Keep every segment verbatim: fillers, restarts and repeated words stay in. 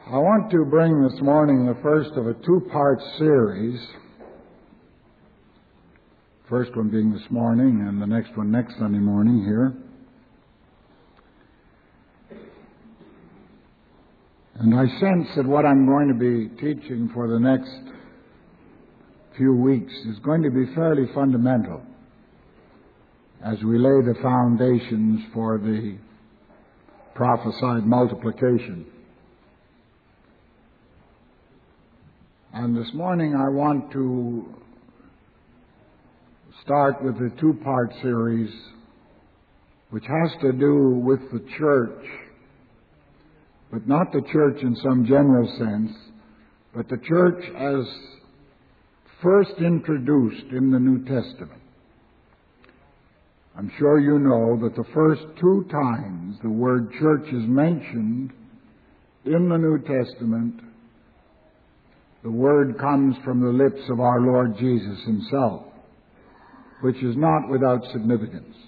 I want to bring this morning the first of a two-part series. First one being this morning and the next one next Sunday morning here. And I sense that what I'm going to be teaching for the next few weeks is going to be fairly fundamental as we lay the foundations for the prophesied multiplication. And this morning I want to start with a two-part series which has to do with the church, but not the church in some general sense, but the church as first introduced in the New Testament. I'm sure you know that the first two times the word church is mentioned in the New Testament, the word comes from the lips of our Lord Jesus himself, which is not without significance.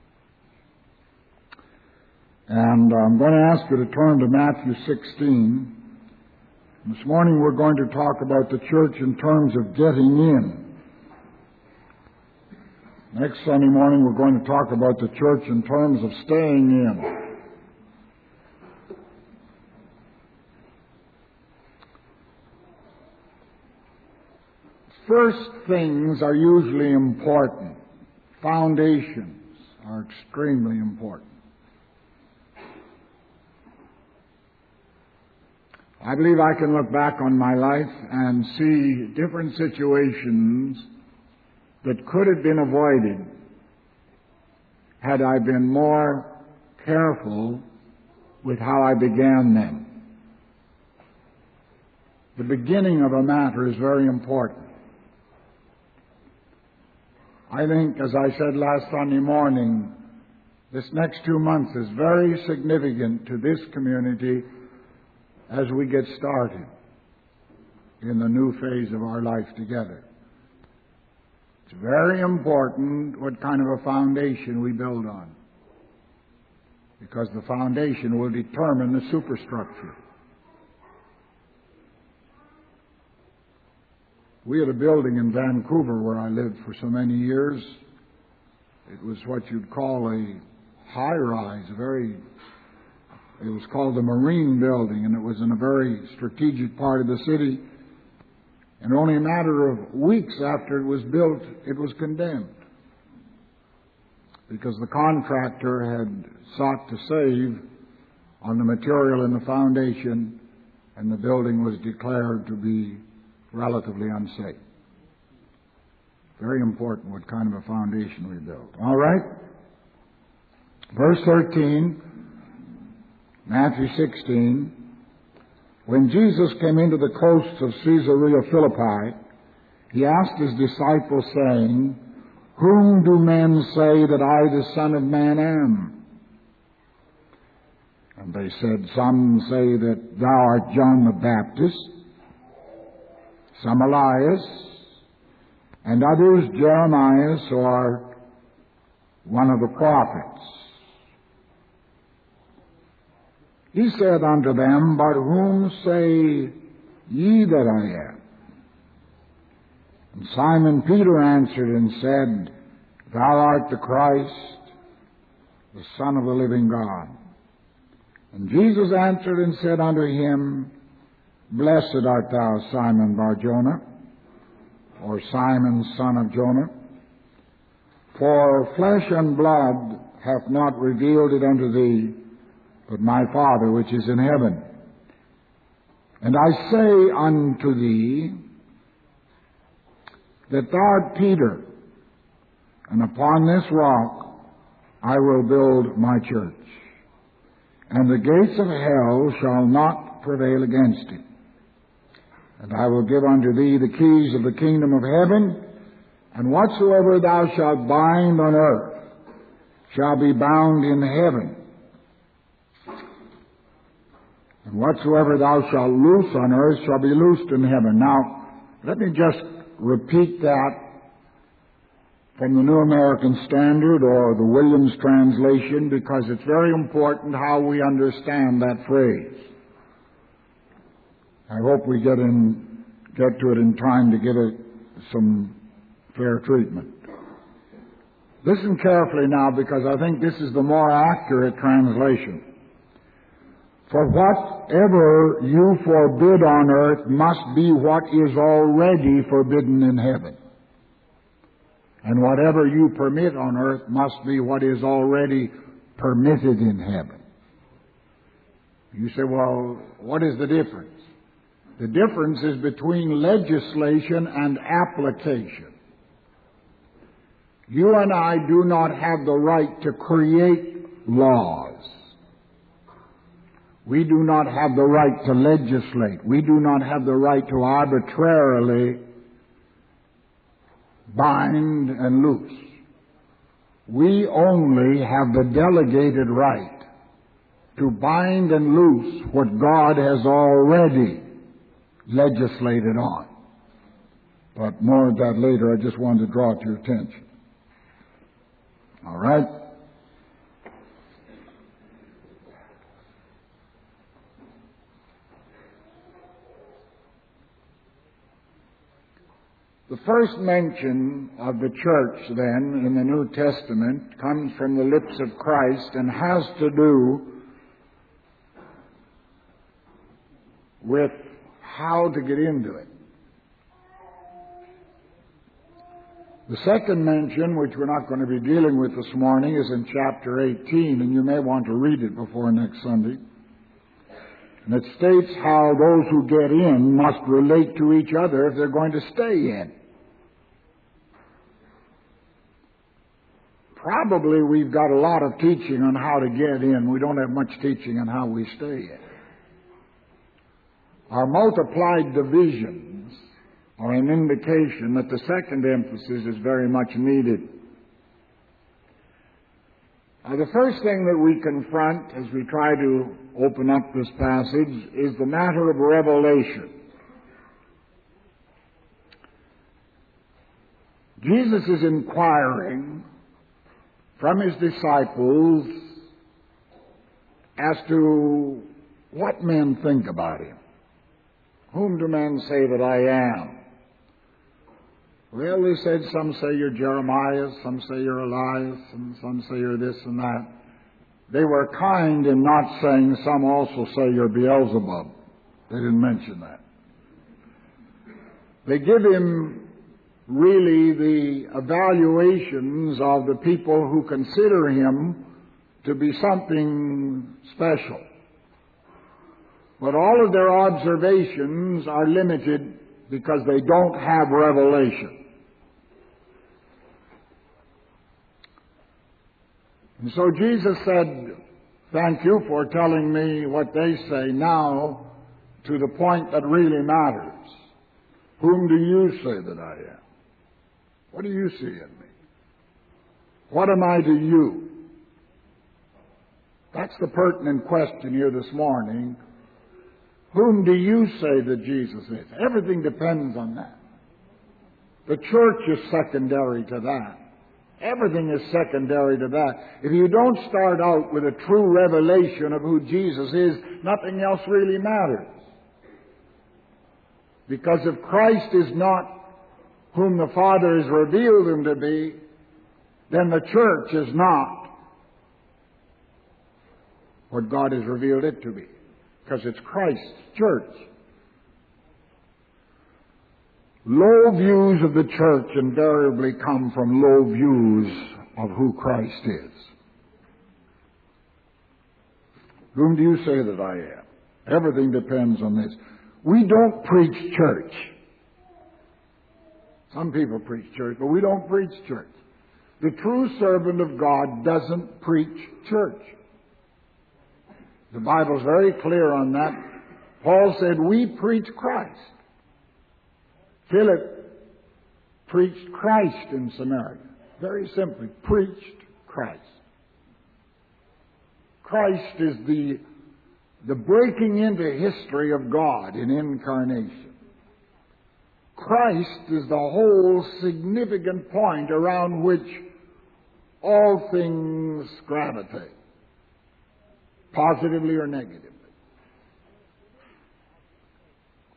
And I'm going to ask you to turn to Matthew sixteen. This morning we're going to talk about the church in terms of getting in. Next Sunday morning we're going to talk about the church in terms of staying in. First things are usually important. Foundations are extremely important. I believe I can look back on my life and see different situations that could have been avoided had I been more careful with how I began them. The beginning of a matter is very important. I think, as I said last Sunday morning, this next two months is very significant to this community as we get started in the new phase of our life together. It's very important what kind of a foundation we build on, because the foundation will determine the superstructure. We had a building in Vancouver where I lived for so many years. It was what you'd call a high-rise, a very, it was called the Marine Building, and it was in a very strategic part of the city. And only a matter of weeks after it was built, it was condemned, because the contractor had sought to save on the material in the foundation, and the building was declared to be relatively unsafe. Very important what kind of a foundation we build. All right? Verse thirteen, Matthew sixteen. When Jesus came into the coasts of Caesarea Philippi, he asked his disciples, saying, "Whom do men say that I, the Son of Man, am?" And they said, "Some say that thou art John the Baptist, some Elias, and others Jeremiah or one of the prophets." He said unto them, "But whom say ye that I am?" And Simon Peter answered and said, "Thou art the Christ, the Son of the living God." And Jesus answered and said unto him, "Blessed art thou, Simon Bar-Jonah," or Simon, son of Jonah, "for flesh and blood hath not revealed it unto thee, but my Father which is in heaven. And I say unto thee that thou art Peter, and upon this rock I will build my church, and the gates of hell shall not prevail against it. And I will give unto thee the keys of the kingdom of heaven, and whatsoever thou shalt bind on earth shall be bound in heaven, and whatsoever thou shalt loose on earth shall be loosed in heaven." Now, let me just repeat that from the New American Standard or the Williams translation, because it's very important how we understand that phrase. I hope we get in, get to it in time to give it some fair treatment. Listen carefully now, because I think this is the more accurate translation. For whatever you forbid on earth must be what is already forbidden in heaven. And whatever you permit on earth must be what is already permitted in heaven. You say, well, what is the difference? The difference is between legislation and application. You and I do not have the right to create laws. We do not have the right to legislate. We do not have the right to arbitrarily bind and loose. We only have the delegated right to bind and loose what God has already legislated on. But more of that later. I just wanted to draw it to your attention. All right? The first mention of the church, then, in the New Testament comes from the lips of Christ and has to do with how to get into it. The second mention, which we're not going to be dealing with this morning, is in chapter eighteen, and you may want to read it before next Sunday. And it states how those who get in must relate to each other if they're going to stay in. Probably we've got a lot of teaching on how to get in. We don't have much teaching on how we stay in. Our multiplied divisions are an indication that the second emphasis is very much needed. Now, the first thing that we confront as we try to open up this passage is the matter of revelation. Jesus is inquiring from his disciples as to what men think about him. Whom do men say that I am? Well, they said, some say you're Jeremiah, some say you're Elias, and some say you're this and that. They were kind in not saying some also say you're Beelzebub. They didn't mention that. They give him really the evaluations of the people who consider him to be something special. But all of their observations are limited because they don't have revelation. And so Jesus said, thank you for telling me what they say. Now to the point that really matters. Whom do you say that I am? What do you see in me? What am I to you? That's the pertinent question here this morning. Whom do you say that Jesus is? Everything depends on that. The church is secondary to that. Everything is secondary to that. If you don't start out with a true revelation of who Jesus is, nothing else really matters. Because if Christ is not whom the Father has revealed him to be, then the church is not what God has revealed it to be. Because it's Christ's church. Low views of the church invariably come from low views of who Christ is. Whom do you say that I am? Everything depends on this. We don't preach church. Some people preach church, but we don't preach church. The true servant of God doesn't preach church. The Bible's very clear on that. Paul said, we preach Christ. Philip preached Christ in Samaria. Very simply, preached Christ. Christ is the, the breaking into history of God in incarnation. Christ is the whole significant point around which all things gravitate, positively or negatively.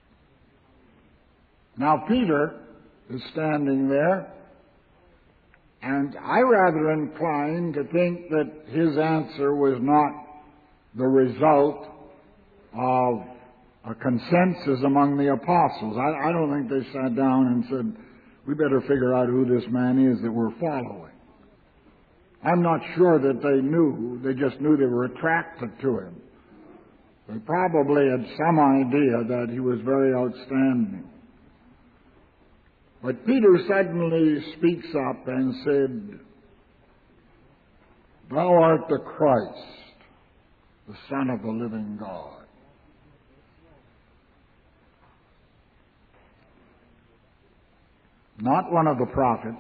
Now Peter is standing there, and I rather incline to think that his answer was not the result of a consensus among the apostles. I, I don't think they sat down and said, we better figure out who this man is that we're following. I'm not sure that they knew. They just knew they were attracted to him. They probably had some idea that he was very outstanding. But Peter suddenly speaks up and said, Thou art the Christ, the Son of the living God. Not one of the prophets,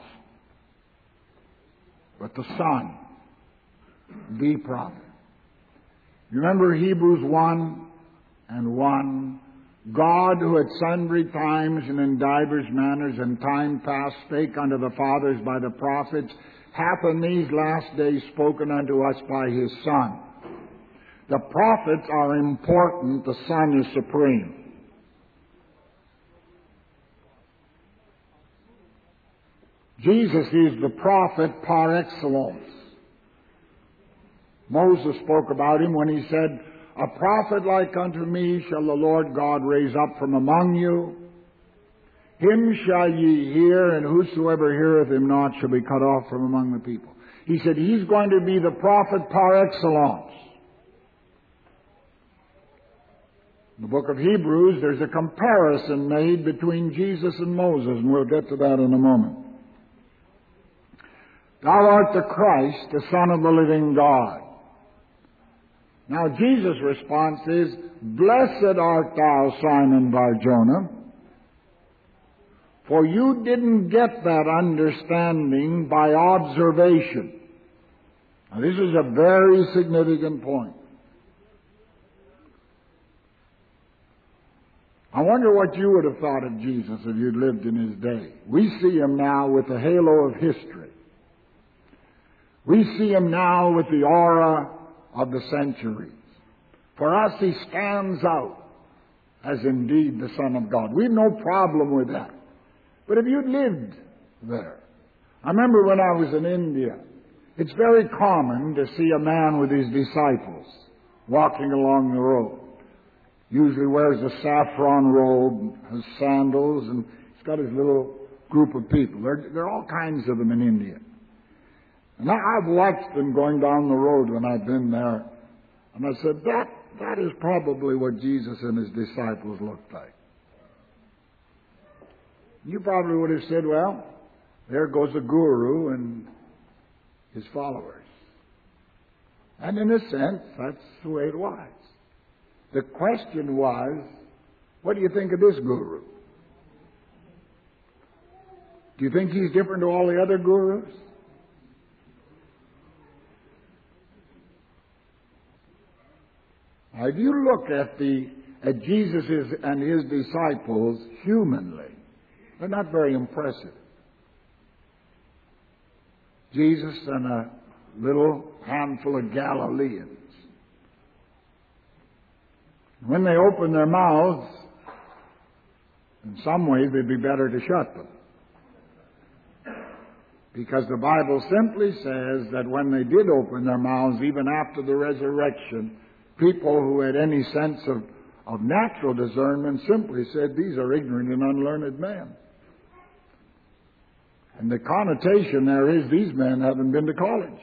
but the Son, the prophet. You remember Hebrews one and one? God, who at sundry times and in divers manners in time past spake unto the fathers by the prophets, hath in these last days spoken unto us by his Son. The prophets are important, the Son is supreme. Jesus is the prophet par excellence. Moses spoke about him when he said, A prophet like unto me shall the Lord God raise up from among you. Him shall ye hear, and whosoever heareth him not shall be cut off from among the people. He said he's going to be the prophet par excellence. In the book of Hebrews, there's a comparison made between Jesus and Moses, and we'll get to that in a moment. Thou art the Christ, the Son of the living God. Now Jesus' response is, Blessed art thou, Simon Bar-Jonah, for you didn't get that understanding by observation. Now this is a very significant point. I wonder what you would have thought of Jesus if you'd lived in his day. We see him now with the halo of history. We see him now with the aura of the centuries. For us, he stands out as indeed the Son of God. We have no problem with that. But if you'd lived there, I remember when I was in India, it's very common to see a man with his disciples walking along the road. Usually wears a saffron robe, has sandals, and he's got his little group of people. There, there are all kinds of them in India. And I, I've watched them going down the road when I've been there. And I said, that, that is probably what Jesus and his disciples looked like. You probably would have said, well, there goes a guru and his followers. And in a sense, that's the way it was. The question was, what do you think of this guru? Do you think he's different to all the other gurus? Now, if you look at the at Jesus and his disciples humanly, they're not very impressive. Jesus and a little handful of Galileans. When they open their mouths, in some ways it'd be better to shut them. Because the Bible simply says that when they did open their mouths, even after the resurrection, people who had any sense of, of natural discernment simply said, these are ignorant and unlearned men. And the connotation there is, these men haven't been to college.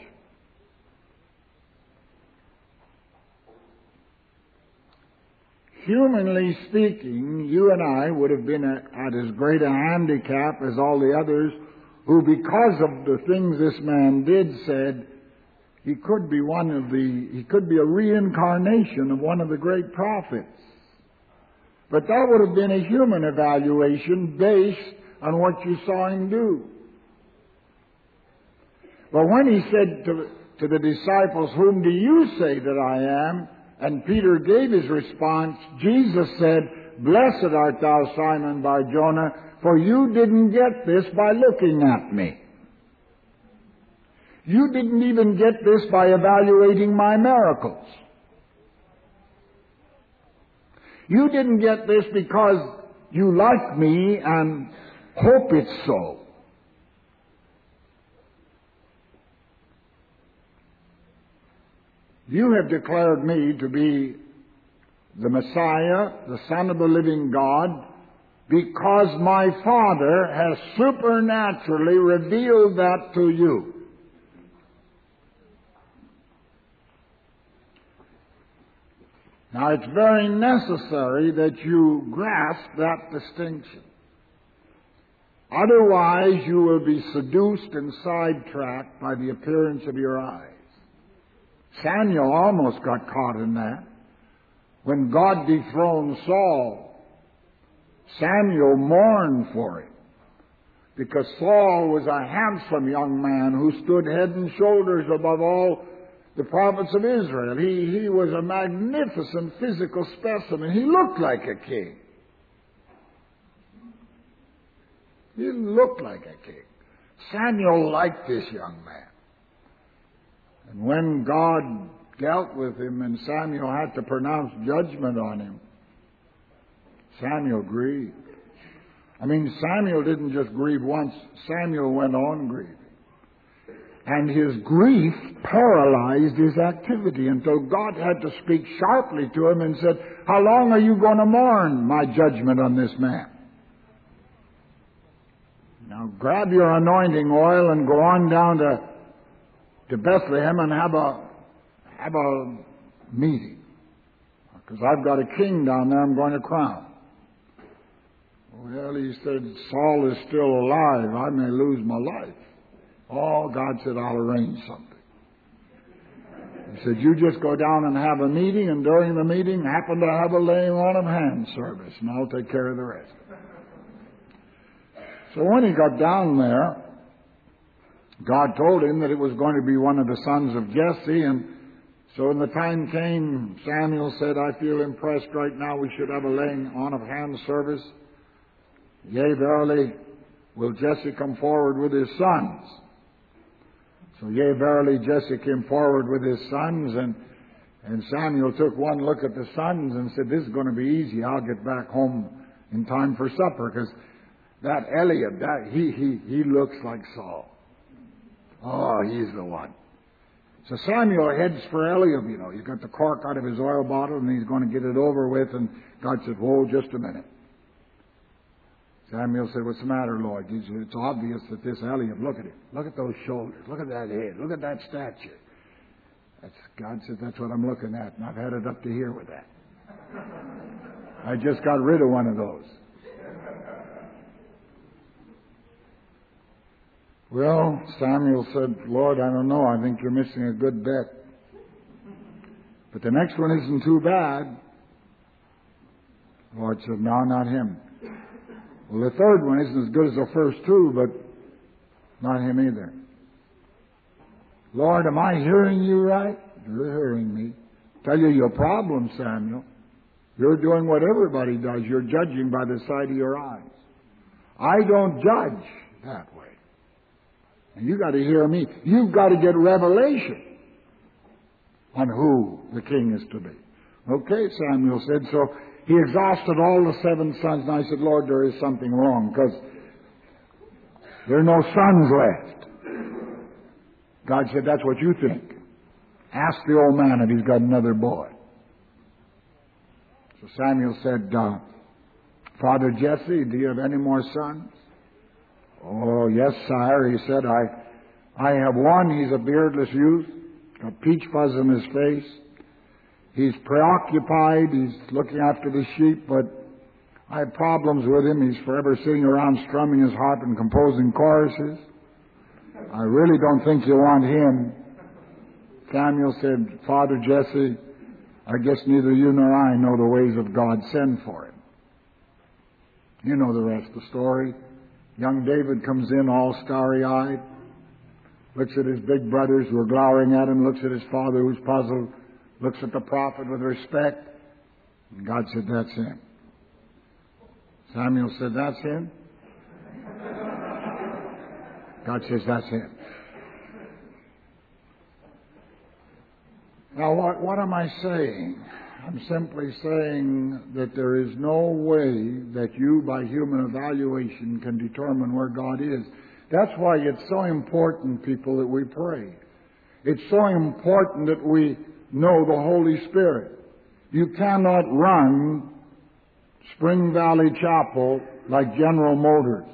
Humanly speaking, you and I would have been at, at as great a handicap as all the others who, because of the things this man did, said he could be one of the, he could be a reincarnation of one of the great prophets. But that would have been a human evaluation based on what you saw him do. But when he said to, to the disciples, whom do you say that I am? And Peter gave his response, Jesus said, Blessed art thou, Simon Bar-Jonah, for you didn't get this by looking at me. You didn't even get this by evaluating my miracles. You didn't get this because you like me and hope it's so. You have declared me to be the Messiah, the Son of the living God, because my Father has supernaturally revealed that to you. Now, it's very necessary that you grasp that distinction. Otherwise, you will be seduced and sidetracked by the appearance of your eyes. Samuel almost got caught in that. When God dethroned Saul, Samuel mourned for him, because Saul was a handsome young man who stood head and shoulders above all the prophets of Israel. He, he was a magnificent physical specimen. He looked like a king. He looked like a king. Samuel liked this young man. And when God dealt with him and Samuel had to pronounce judgment on him, Samuel grieved. I mean, Samuel didn't just grieve once. Samuel went on grieving. And his grief paralyzed his activity until God had to speak sharply to him and said, how long are you going to mourn my judgment on this man? Now grab your anointing oil and go on down to, to Bethlehem and have a, have a meeting. Because I've got a king down there I'm going to crown. Well, he said, Saul is still alive. I may lose my life. Oh, God said, I'll arrange something. He said, you just go down and have a meeting, and during the meeting happen to have a laying on of hands service, and I'll take care of the rest. So when he got down there, God told him that it was going to be one of the sons of Jesse, and so when the time came, Samuel said, I feel impressed right now we should have a laying on of hands service. Yea, verily, will Jesse come forward with his sons? So, yea, verily, Jesse came forward with his sons, and, and Samuel took one look at the sons and said, this is going to be easy. I'll get back home in time for supper, because that Eliab, that, he, he, he looks like Saul. Oh, he's the one. So Samuel heads for Eliab, you know. He's got the cork out of his oil bottle, and he's going to get it over with, and God said, whoa, just a minute. Samuel said, what's the matter, Lord? He said, it's obvious that this Eliab, look at it. Look at those shoulders. Look at that head. Look at that stature. That's, God said, that's what I'm looking at, and I've had it up to here with that. I just got rid of one of those. Well, Samuel said, Lord, I don't know. I think you're missing a good bet. But the next one isn't too bad. The Lord said, no, not him. Well, the third one isn't as good as the first two, but not him either. Lord, am I hearing you right? You're hearing me. Tell you your problem, Samuel. You're doing what everybody does. You're judging by the side of your eyes. I don't judge that way. And you got to hear me. You've got to get revelation on who the king is to be. Okay, Samuel said. So he exhausted all the seven sons. And I said, Lord, there is something wrong, because there are no sons left. God said, that's what you think. Ask the old man if he's got another boy. So Samuel said, uh, Father Jesse, do you have any more sons? Oh, yes, sire. He said, I, I have one. He's a beardless youth, got peach fuzz in his face. He's preoccupied. He's looking after the sheep, but I have problems with him. He's forever sitting around strumming his harp and composing choruses. I really don't think you want him. Samuel said, Father Jesse, I guess neither you nor I know the ways of God. Send for him. You know the rest of the story. Young David comes in all starry-eyed, looks at his big brothers who are glowering at him, looks at his father who's puzzled, looks at the prophet with respect, and God said, that's him. Samuel said, that's him? God says, that's him. Now, what, what am I saying? I'm simply saying that there is no way that you, by human evaluation, can determine where God is. That's why it's so important, people, that we pray. It's so important that we know the Holy Spirit. You cannot run Spring Valley Chapel like General Motors.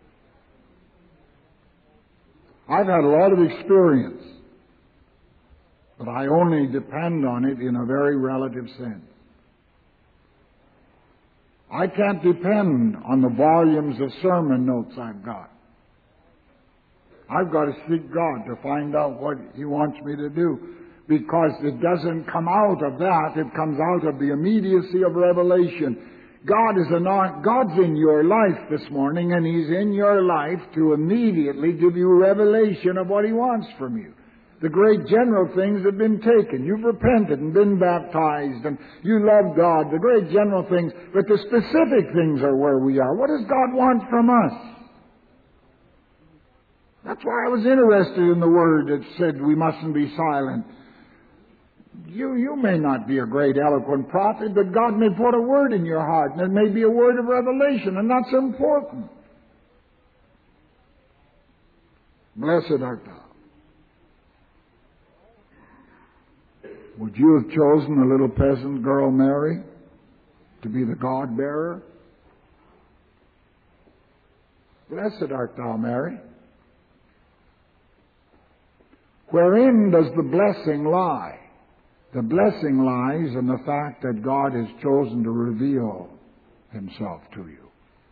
I've had a lot of experience, but I only depend on it in a very relative sense. I can't depend on the volumes of sermon notes I've got. I've got to seek God to find out what He wants me to do, because it doesn't come out of that. It comes out of the immediacy of revelation. God is not, God's in your life this morning, and He's in your life to immediately give you revelation of what He wants from you. The great general things have been taken. You've repented and been baptized, and you love God. The great general things, but the specific things are where we are. What does God want from us? That's why I was interested in the word that said we mustn't be silent. You, you may not be a great eloquent prophet, but God may put a word in your heart, and it may be a word of revelation, and that's important. Blessed art thou. Would you have chosen the little peasant girl Mary to be the God-bearer? Blessed art thou, Mary. Wherein does the blessing lie? The blessing lies in the fact that God has chosen to reveal Himself to you.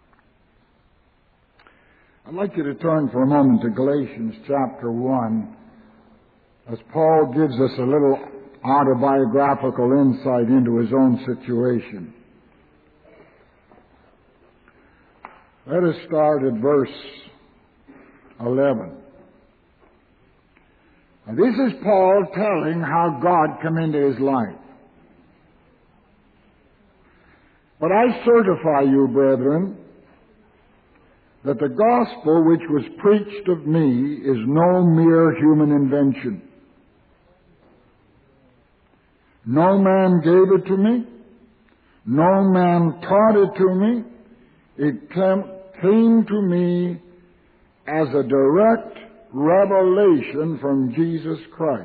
I'd like you to turn for a moment to Galatians chapter one, as Paul gives us a little autobiographical insight into his own situation. Let us start at verse eleven. Now, this is Paul telling how God came into his life. But I certify you, brethren, that the gospel which was preached of me is no mere human invention. No man gave it to me. No man taught it to me. It came to me as a direct revelation from Jesus Christ.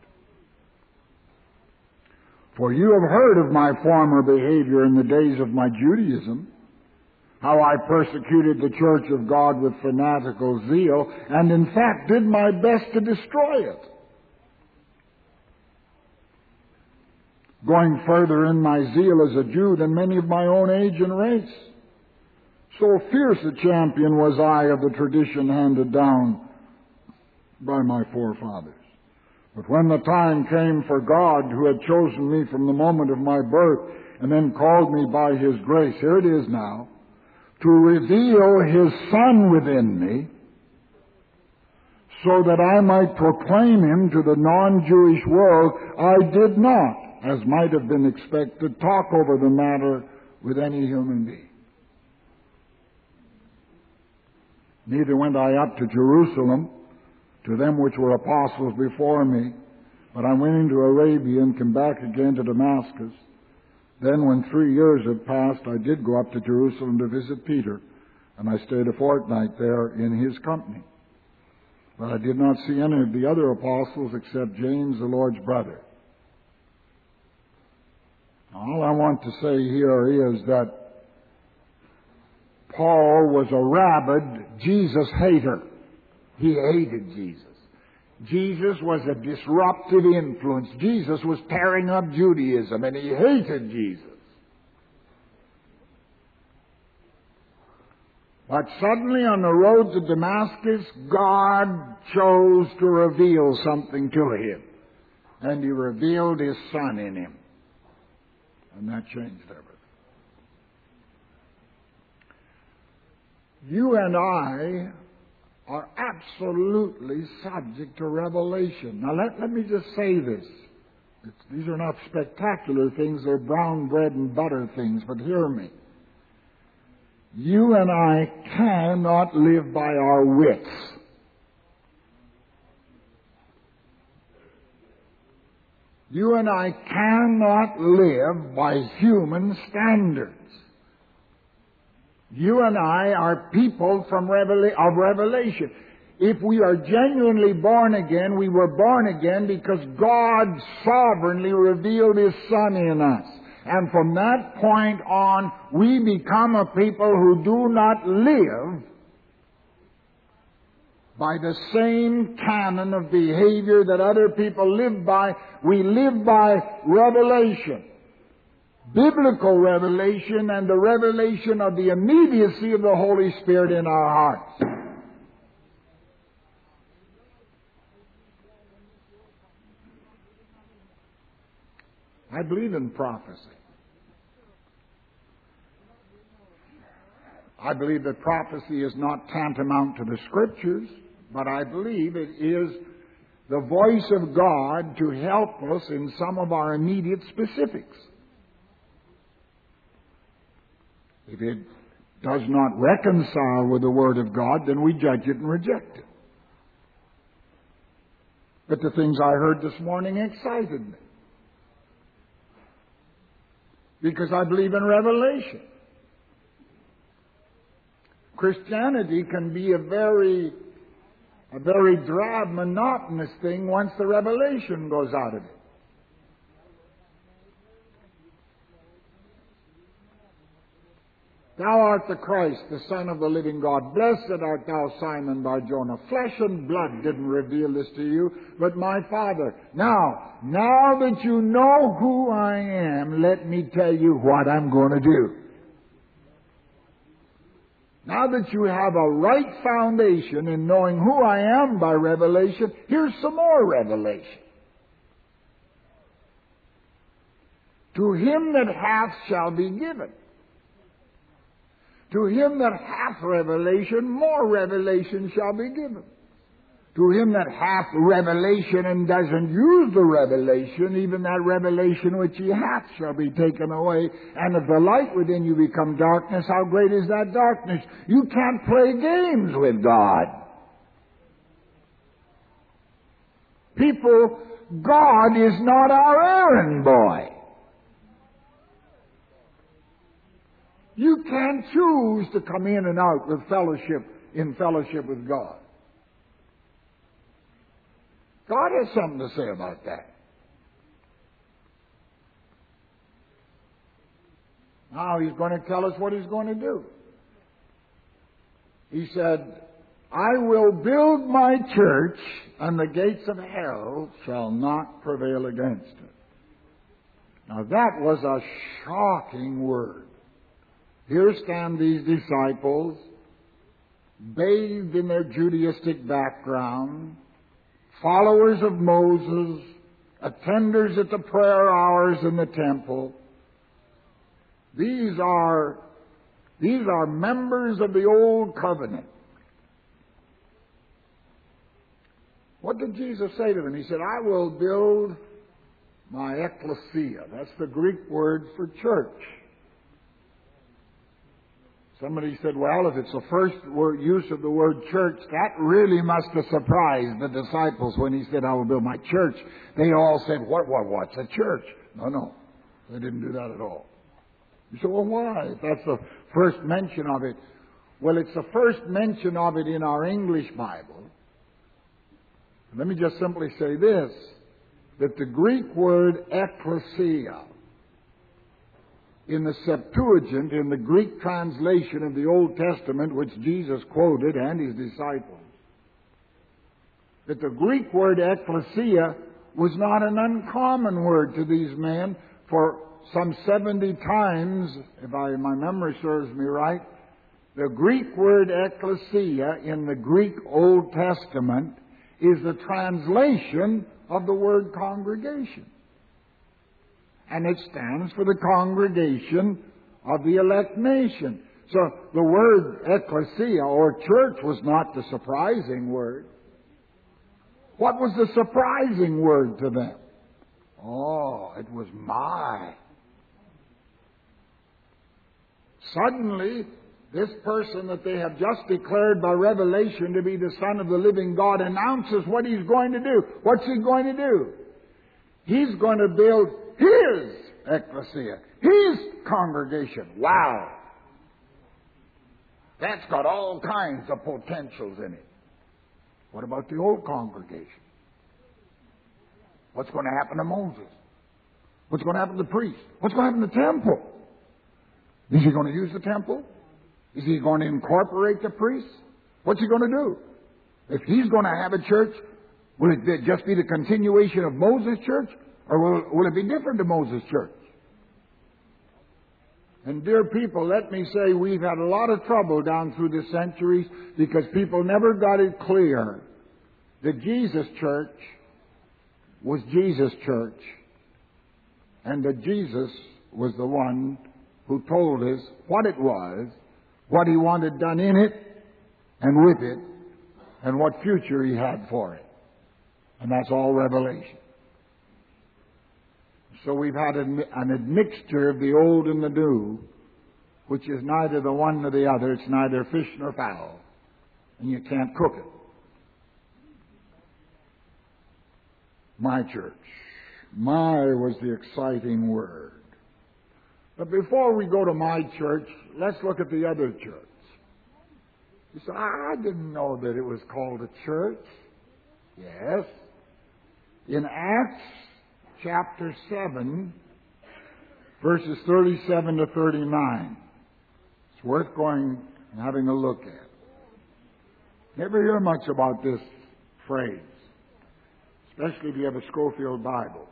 For you have heard of my former behavior in the days of my Judaism, how I persecuted the church of God with fanatical zeal, and in fact did my best to destroy it. Going further in my zeal as a Jew than many of my own age and race. So fierce a champion was I of the tradition handed down by my forefathers. But when the time came for God, who had chosen me from the moment of my birth, and then called me by His grace, here it is now, to reveal His Son within me, so that I might proclaim Him to the non-Jewish world, I did not, as might have been expected, talk over the matter with any human being. Neither went I up to Jerusalem to them which were apostles before me, but I went into Arabia and came back again to Damascus. Then when three years had passed, I did go up to Jerusalem to visit Peter, and I stayed a fortnight there in his company. But I did not see any of the other apostles except James, the Lord's brother. All I want to say here is that Paul was a rabid Jesus hater. He hated Jesus. Jesus was a disruptive influence. Jesus was tearing up Judaism, and he hated Jesus. But suddenly on the road to Damascus, God chose to reveal something to him. And He revealed His Son in him. And that changed everything. You and I are absolutely subject to revelation. Now let, let me just say this. It's, these are not spectacular things, they're brown bread and butter things, but hear me. You and I cannot live by our wits. You and I cannot live by human standards. You and I are people from Revela- of Revelation. If we are genuinely born again, we were born again because God sovereignly revealed His Son in us. And from that point on, we become a people who do not live by the same canon of behavior that other people live by. We live by revelation. Biblical revelation and the revelation of the immediacy of the Holy Spirit in our hearts. I believe in prophecy. I believe that prophecy is not tantamount to the Scriptures, but I believe it is the voice of God to help us in some of our immediate specifics. If it does not reconcile with the Word of God, then we judge it and reject it. But the things I heard this morning excited me, because I believe in revelation. Christianity can be a very, a very drab, monotonous thing once the revelation goes out of it. Thou art the Christ, the Son of the living God. Blessed art thou, Simon Bar-Jonah. Flesh and blood didn't reveal this to you, but my Father. Now, now that you know who I am, let me tell you what I'm going to do. Now that you have a right foundation in knowing who I am by revelation, here's some more revelation. To him that hath shall be given. To him that hath revelation, more revelation shall be given. To him that hath revelation and doesn't use the revelation, even that revelation which he hath shall be taken away. And if the light within you become darkness, how great is that darkness? You can't play games with God. People, God is not our errand boy. You can't choose to come in and out with fellowship, in fellowship with God. God has something to say about that. Now He's going to tell us what He's going to do. He said, I will build my church, and the gates of hell shall not prevail against it. Now that was a shocking word. Here stand these disciples, bathed in their Judaistic background, followers of Moses, attenders at the prayer hours in the temple. These are, these are members of the Old Covenant. What did Jesus say to them? He said, I will build my ecclesia. That's the Greek word for church. Somebody said, well, if it's the first word, use of the word church, that really must have surprised the disciples when He said, I will build my church. They all said, what, what, what's a church? No, no, they didn't do that at all. You say, well, why? If that's the first mention of it. Well, it's the first mention of it in our English Bible. Let me just simply say this, that the Greek word ecclesia, in the Septuagint, in the Greek translation of the Old Testament, which Jesus quoted and His disciples, that the Greek word ecclesia was not an uncommon word to these men. For some seventy times, if I, my memory serves me right, the Greek word ecclesia in the Greek Old Testament is the translation of the word congregation. And it stands for the congregation of the elect nation. So the word ecclesia or church was not the surprising word. What was the surprising word to them? Oh, it was my. Suddenly, this person that they have just declared by revelation to be the Son of the living God announces what He's going to do. What's He going to do? He's going to build His ecclesia, His congregation. Wow! That's got all kinds of potentials in it. What about the old congregation? What's going to happen to Moses? What's going to happen to the priest? What's going to happen to the temple? Is he going to use the temple? Is he going to incorporate the priests? What's he going to do? If he's going to have a church, will it be, just be the continuation of Moses' church? Or will, will it be different to Moses' church? And dear people, let me say we've had a lot of trouble down through the centuries because people never got it clear that Jesus' church was Jesus' church, and that Jesus was the one who told us what it was, what He wanted done in it and with it, and what future He had for it. And that's all revelation. So we've had an, an admixture of the old and the new, which is neither the one nor the other. It's neither fish nor fowl. And you can't cook it. My church. My was the exciting word. But before we go to my church, let's look at the other church. You say, I didn't know that it was called a church. Yes. In Acts chapter seven, verses thirty-seven to thirty-nine. It's worth going and having a look at. Never hear much about this phrase, especially if you have a Scofield Bible.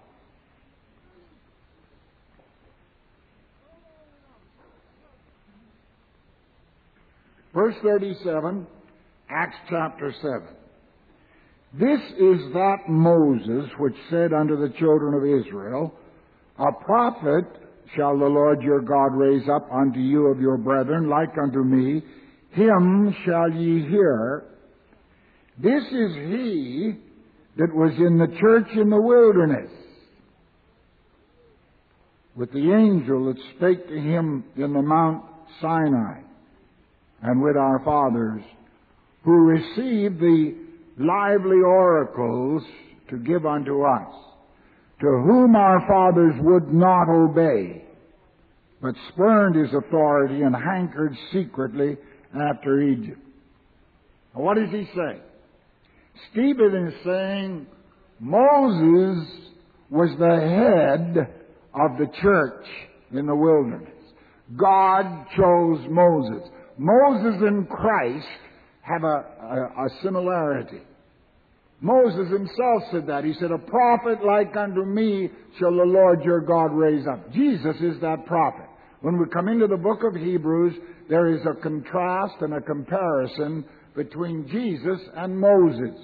Verse thirty-seven, Acts chapter seven. This is that Moses which said unto the children of Israel, A prophet shall the Lord your God raise up unto you of your brethren, like unto me. Him shall ye hear. This is he that was in the church in the wilderness, with the angel that spake to him in the Mount Sinai, and with our fathers, who received the lively oracles to give unto us, to whom our fathers would not obey, but spurned his authority and hankered secretly after Egypt. Now, what does he say? Stephen is saying Moses was the head of the church in the wilderness. God chose Moses. Moses and Christ have a, a, a similarity. Moses himself said that. He said, A prophet like unto me shall the Lord your God raise up. Jesus is that prophet. When we come into the book of Hebrews, there is a contrast and a comparison between Jesus and Moses.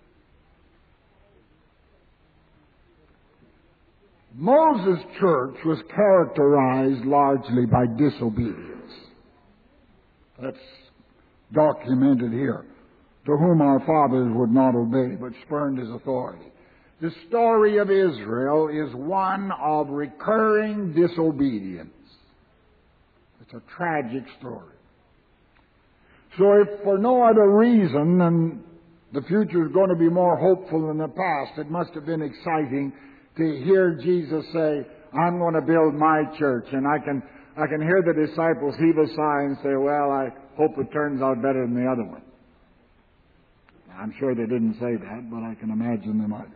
Moses' church was characterized largely by disobedience. That's documented here. To whom our fathers would not obey, but spurned his authority. The story of Israel is one of recurring disobedience. It's a tragic story. So if for no other reason than the future is going to be more hopeful than the past, it must have been exciting to hear Jesus say, I'm going to build my church. And I can, I can hear the disciples heave a sigh and say, well, I hope it turns out better than the other one. I'm sure they didn't say that, but I can imagine they might have.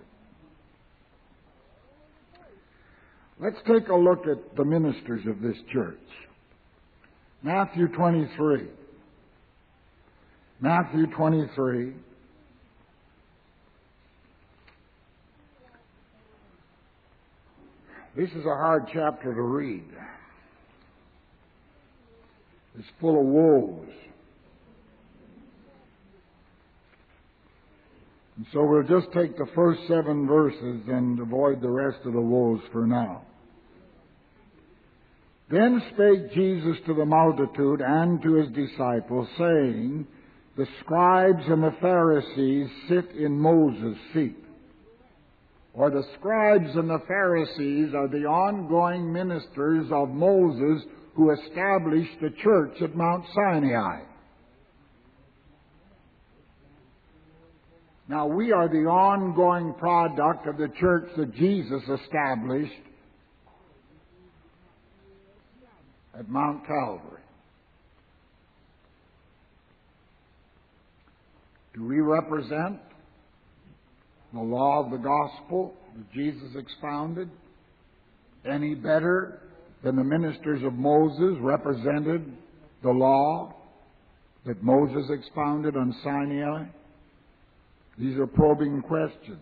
Let's take a look at the ministers of this church. Matthew twenty-three. Matthew twenty-three. This is a hard chapter to read. It's full of woes. And so we'll just take the first seven verses and avoid the rest of the woes for now. Then spake Jesus to the multitude and to his disciples, saying, The scribes and the Pharisees sit in Moses' seat. Or the scribes and the Pharisees are the ongoing ministers of Moses who established the church at Mount Sinai. Now, we are the ongoing product of the church that Jesus established at Mount Calvary. Do we represent the law of the gospel that Jesus expounded any better than the ministers of Moses represented the law that Moses expounded on Sinai? These are probing questions.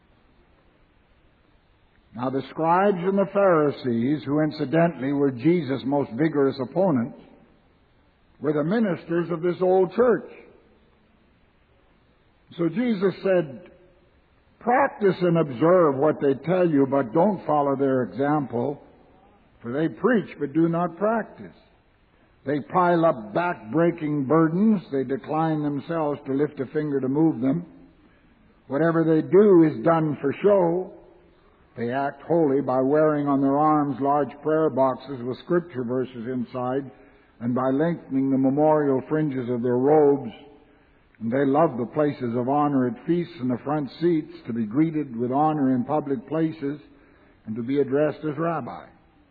Now, the scribes and the Pharisees, who incidentally were Jesus' most vigorous opponents, were the ministers of this old church. So Jesus said, practice and observe what they tell you, but don't follow their example, for they preach but do not practice. They pile up back-breaking burdens. They decline themselves to lift a finger to move them. Whatever they do is done for show. They act holy by wearing on their arms large prayer boxes with scripture verses inside, and by lengthening the memorial fringes of their robes. And they love the places of honor at feasts and the front seats, to be greeted with honor in public places, and to be addressed as rabbi.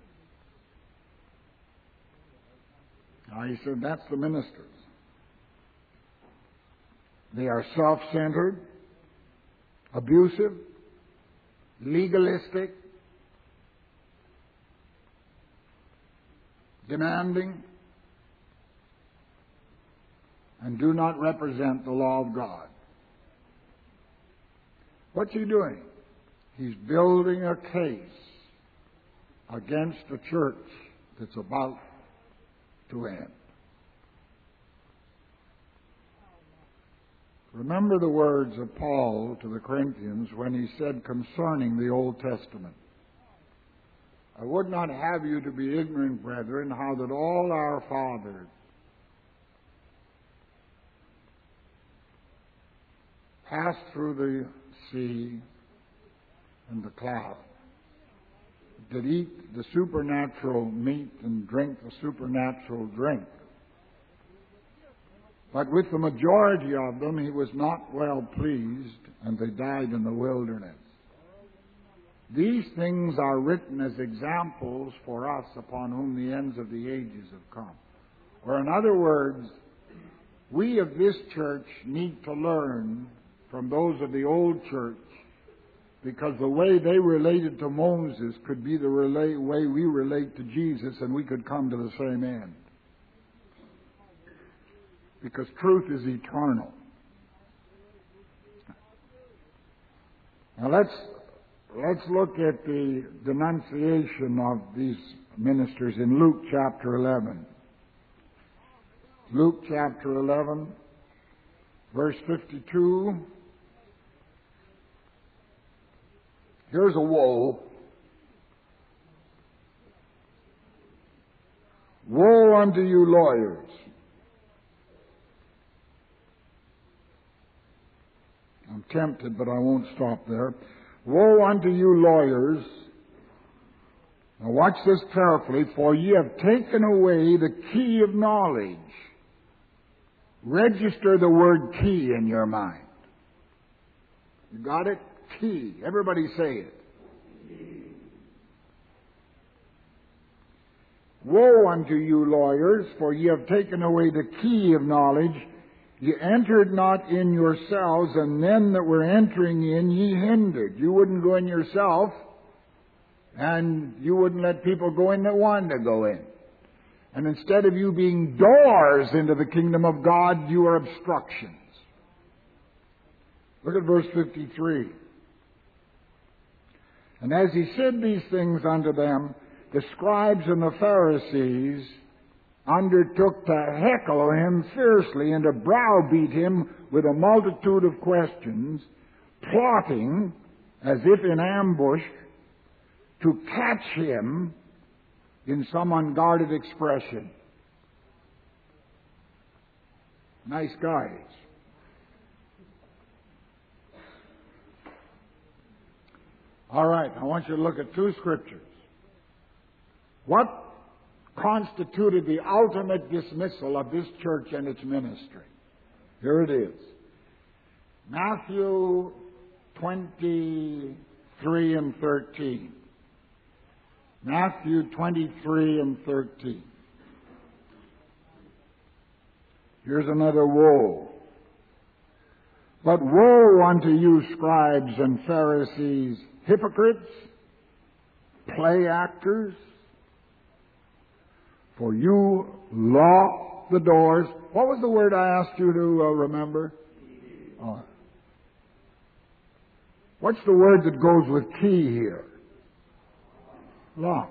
Now, he said, that's the ministers. They are self-centered, abusive, legalistic, demanding, and do not represent the law of God. What's he doing? He's building a case against a church that's about to end. Remember the words of Paul to the Corinthians when he said concerning the Old Testament, I would not have you to be ignorant, brethren, how that all our fathers passed through the sea and the cloud, did eat the supernatural meat and drink the supernatural drink. But with the majority of them he was not well pleased, and they died in the wilderness. These things are written as examples for us upon whom the ends of the ages have come. Or in other words, we of this church need to learn from those of the old church, because the way they related to Moses could be the relate, way we relate to Jesus, and we could come to the same end. Because truth is eternal. Now let's let's look at the denunciation of these ministers in Luke chapter eleven. Luke chapter eleven, verse fifty-two. Here's a woe. Woe unto you lawyers. I'm tempted, but I won't stop there. Woe unto you lawyers. Now watch this carefully, for ye have taken away the key of knowledge. Register the word key in your mind. You got it? Key. Everybody say it. Woe unto you lawyers, for ye have taken away the key of knowledge. Ye entered not in yourselves, and them that were entering in ye hindered. You wouldn't go in yourself, and you wouldn't let people go in that wanted to go in. And instead of you being doors into the kingdom of God, you are obstructions. Look at verse fifty-three. And as he said these things unto them, the scribes and the Pharisees undertook to heckle him fiercely and to browbeat him with a multitude of questions, plotting, as if in ambush, to catch him in some unguarded expression. Nice guys. All right, I want you to look at two scriptures. What constituted the ultimate dismissal of this church and its ministry? Here it is. Matthew twenty-three and thirteen. Matthew twenty-three and thirteen. Here's another woe. But woe unto you, scribes and Pharisees, hypocrites, play actors, for you lock the doors. What was the word I asked you to uh, remember? Oh. What's the word that goes with key here? Lock.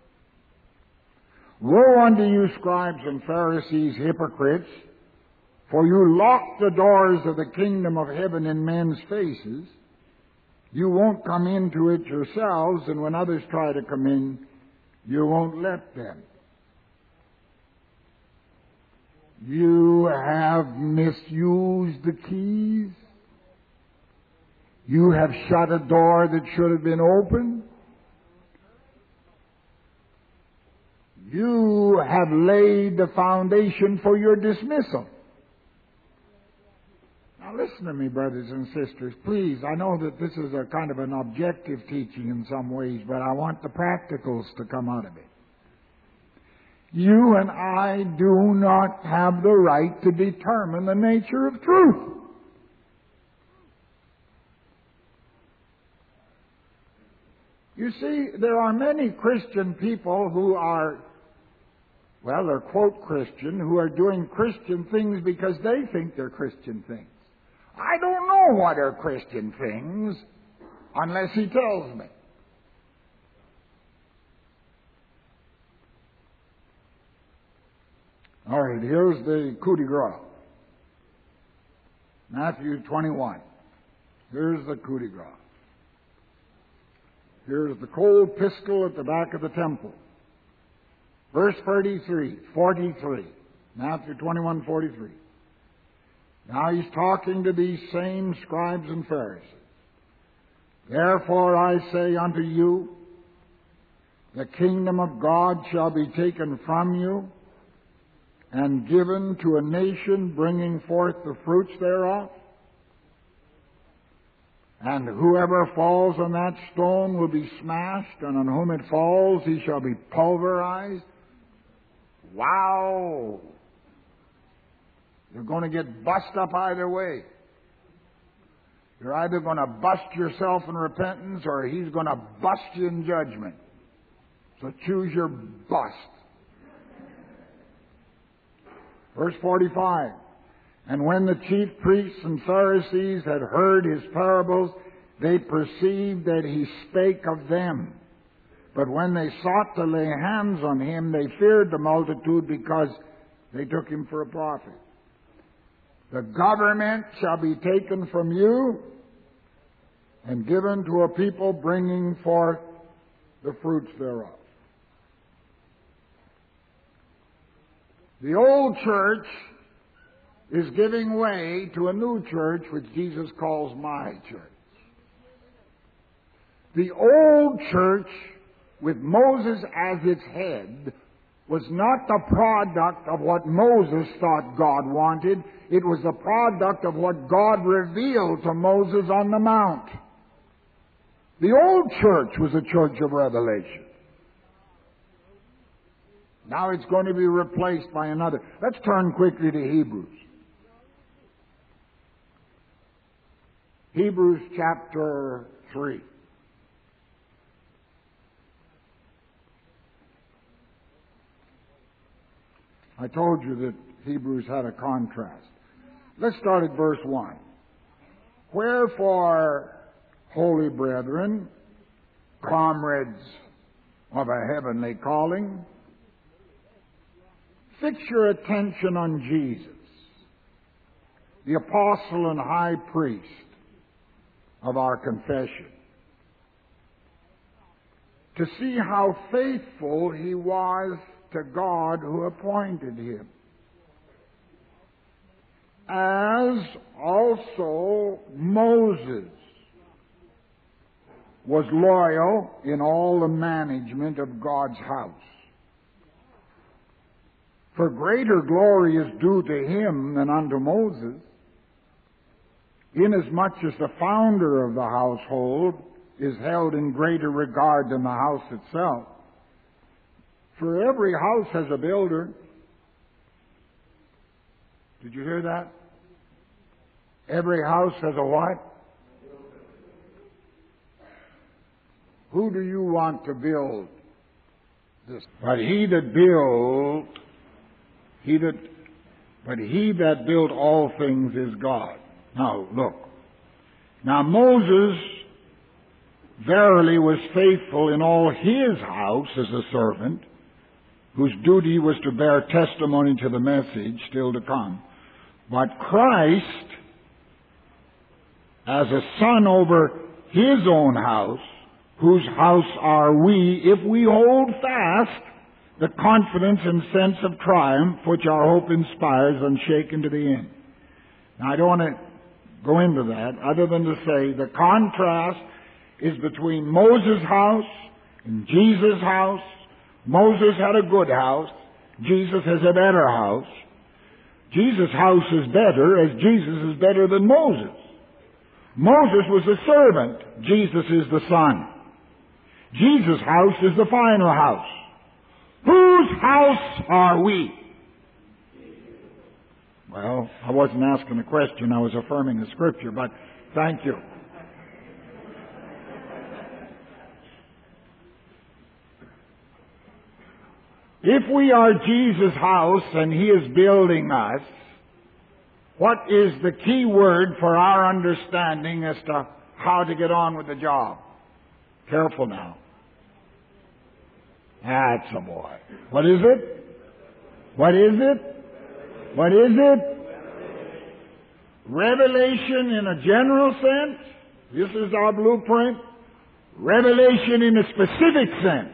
Woe unto you, scribes and Pharisees, hypocrites, for you lock the doors of the kingdom of heaven in men's faces. You won't come into it yourselves, and when others try to come in, you won't let them. You have misused the keys. You have shut a door that should have been opened. You have laid the foundation for your dismissal. Now listen to me, brothers and sisters, please. I know that this is a kind of an objective teaching in some ways, but I want the practicals to come out of it. You and I do not have the right to determine the nature of truth. You see, there are many Christian people who are, well, they're quote Christian, who are doing Christian things because they think they're Christian things. I don't know what are Christian things unless he tells me. All right, here's the coup de grace. Matthew twenty-one. Here's the coup de grace. Here's the cold pistol at the back of the temple. Verse thirty-three, forty-three. Matthew twenty-one, forty-three. Now he's talking to these same scribes and Pharisees. Therefore I say unto you, the kingdom of God shall be taken from you and given to a nation bringing forth the fruits thereof. And whoever falls on that stone will be smashed, and on whom it falls he shall be pulverized. Wow! You're going to get bust up either way. You're either going to bust yourself in repentance or he's going to bust you in judgment. So choose your bust. Verse forty-five. And when the chief priests and Pharisees had heard his parables, they perceived that he spake of them. But when they sought to lay hands on him, they feared the multitude because they took him for a prophet. The government shall be taken from you and given to a people bringing forth the fruits thereof. The old church is giving way to a new church which Jesus calls my church. The old church with Moses as its head was not the product of what Moses thought God wanted. It was the product of what God revealed to Moses on the mount. The old church was a church of revelation. Now it's going to be replaced by another. Let's turn quickly to Hebrews. Hebrews chapter three. I told you that Hebrews had a contrast. Let's start at verse one. Wherefore, holy brethren, comrades of a heavenly calling, fix your attention on Jesus, the apostle and high priest of our confession, to see how faithful he was to God who appointed him, as also Moses was loyal in all the management of God's house. For greater glory is due to him than unto Moses, inasmuch as the founder of the household is held in greater regard than the house itself. For every house has a builder. Did you hear that? Every house has a what? Who do you want to build this? But he that built, he that, but he that built all things is God. Now look. Now Moses verily was faithful in all his house as a servant, whose duty was to bear testimony to the message still to come. But Christ, as a son over his own house, whose house are we, if we hold fast the confidence and sense of triumph which our hope inspires, unshaken to the end. Now I don't want to go into that other than to say the contrast is between Moses' house and Jesus' house. Moses had a good house. Jesus has a better house. Jesus' house is better as Jesus is better than Moses. Moses was a servant. Jesus is the son. Jesus' house is the final house. Whose house are we? Well, I wasn't asking a question. I was affirming the scripture, but thank you. If we are Jesus' house and he is building us, what is the key word for our understanding as to how to get on with the job? Careful now. That's a boy. What is it? What is it? What is it? Revelation in a general sense. This is our blueprint. Revelation in a specific sense.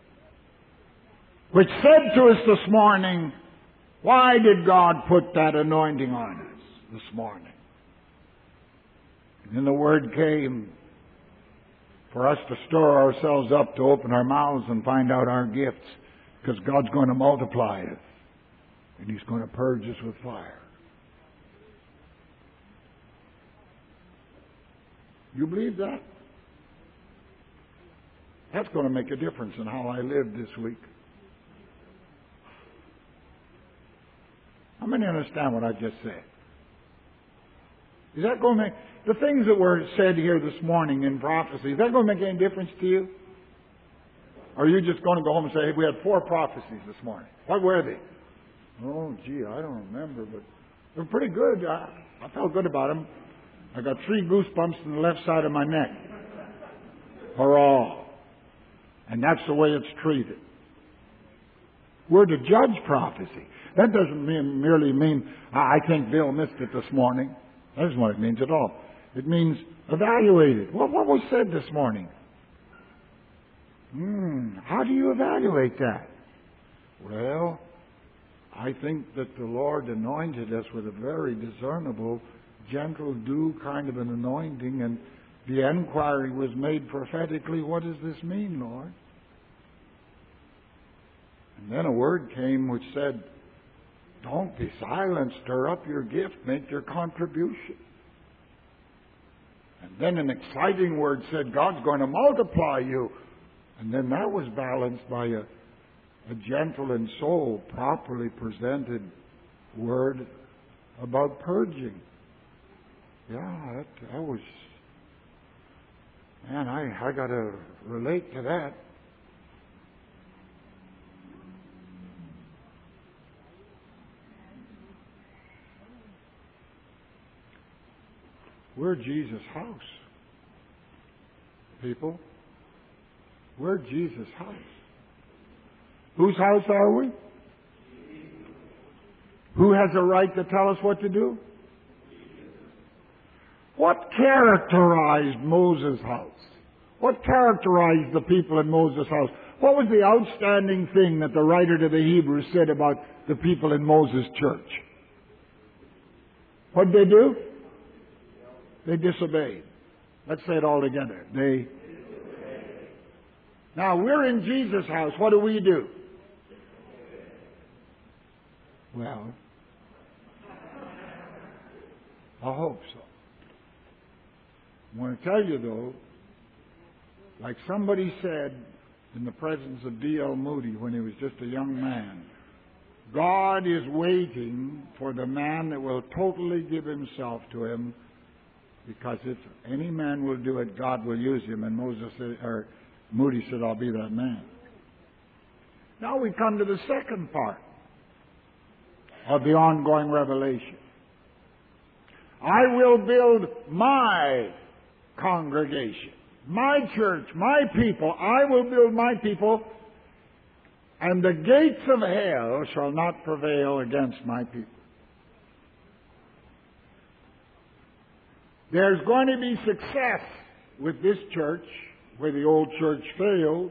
Which said to us this morning, why did God put that anointing on us this morning? And then the word came for us to stir ourselves up, to open our mouths and find out our gifts, because God's going to multiply us. And He's going to purge us with fire. You believe that? That's going to make a difference in how I live this week. How many understand what I just said? Is that going to make, the things that were said here this morning in prophecy, is that going to make any difference to you? Or are you just going to go home and say, hey, we had four prophecies this morning. What were they? Oh, gee, I don't remember, but they're pretty good. I, I felt good about them. I got three goosebumps on the left side of my neck. Hurrah. And that's the way it's treated. We're to judge prophecy. That doesn't mean, merely mean, I think Bill missed it this morning. That isn't what it means at all. It means evaluate it. What, what was said this morning? Hmm, how do you evaluate that? Well, I think that the Lord anointed us with a very discernible, gentle, dew kind of an anointing, and the inquiry was made prophetically, what does this mean, Lord? And then a word came which said, don't be silent, stir up your gift, make your contribution. And then an exciting word said, God's going to multiply you. And then that was balanced by a, a gentle and soul, properly presented word about purging. Yeah, that, that was, man, I, I got to relate to that. We're Jesus' house. People, we're Jesus' house. Whose house are we? Who has a right to tell us what to do? What characterized Moses' house? What characterized the people in Moses' house? What was the outstanding thing that the writer to the Hebrews said about the people in Moses' church? What did they do? They disobeyed. Let's say it all together. They. Now, we're in Jesus' house. What do we do? Well, I hope so. I want to tell you, though, like somebody said in the presence of D L Moody when he was just a young man, God is waiting for the man that will totally give himself to him, because if any man will do it, God will use him. And Moses said, or Moody said, I'll be that man. Now we come to the second part of the ongoing revelation. I will build my congregation, my church, my people. I will build my people, and the gates of hell shall not prevail against my people. There's going to be success with this church where the old church failed.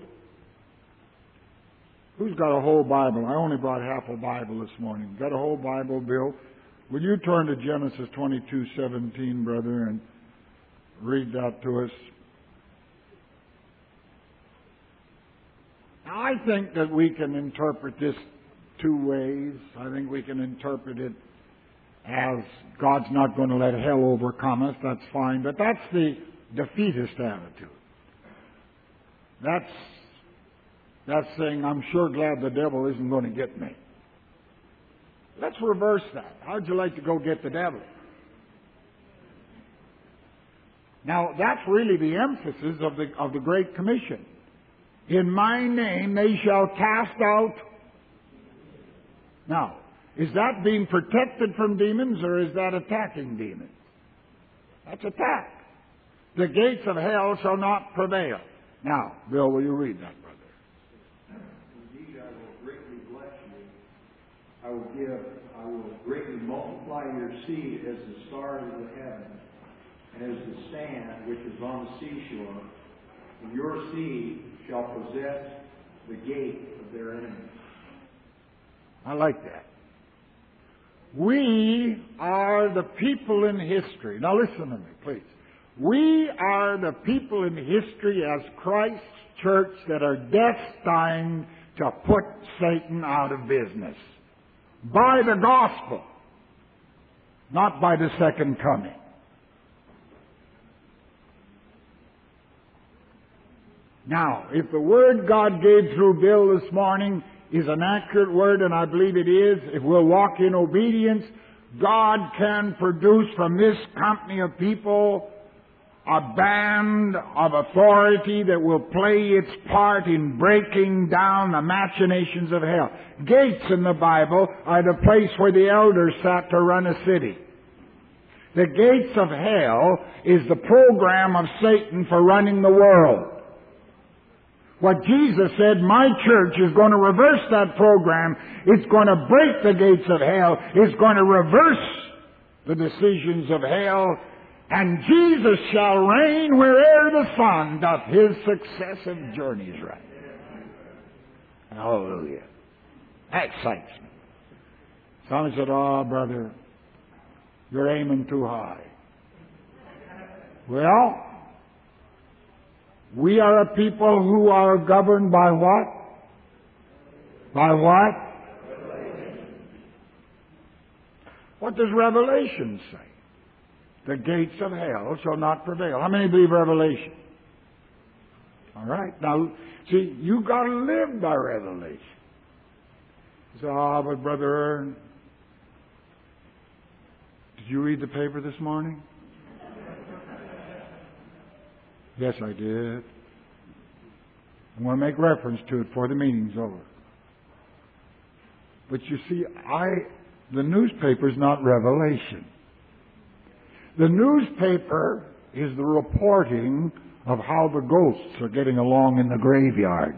Who's got a whole Bible? I only brought half a Bible this morning. Got a whole Bible, Bill? Will you turn to Genesis twenty-two seventeen, brother, and read that to us? Now, I think that we can interpret this two ways. I think we can interpret it as God's not going to let hell overcome us. That's fine. But that's the defeatist attitude. That's That's saying, I'm sure glad the devil isn't going to get me. Let's reverse that. How'd you like to go get the devil? Now, that's really the emphasis of the, of the Great Commission. In my name they shall cast out. Now, is that being protected from demons, or is that attacking demons? That's attack. The gates of hell shall not prevail. Now, Bill, will you read that, brother? I will give, I will greatly multiply your seed as the stars of the heaven, and as the sand which is on the seashore, and your seed shall possess the gate of their enemies. I like that. We are the people in history. Now listen to me, please. We are the people in history as Christ's church that are destined to put Satan out of business. By the gospel, not by the second coming. Now, if the word God gave through Bill this morning is an accurate word, and I believe it is, if we'll walk in obedience, God can produce from this company of people a band of authority that will play its part in breaking down the machinations of hell. Gates in the Bible are the place where the elders sat to run a city. The gates of hell is the program of Satan for running the world. What Jesus said, my church is going to reverse that program. It's going to break the gates of hell. It's going to reverse the decisions of hell. And Jesus shall reign where'er the sun doth his successive journeys run. Hallelujah. That excites me. Some said, oh, brother, you're aiming too high. Well, we are a people who are governed by what? By what? What does Revelation say? The gates of hell shall not prevail. How many believe Revelation? All right. Now, see, you've got to live by Revelation. You say, oh, but Brother Ern, did you read the paper this morning? Yes, I did. I'm going to make reference to it before the meeting's over. But you see, I, the newspaper's not Revelation. The newspaper is the reporting of how the ghosts are getting along in the graveyard.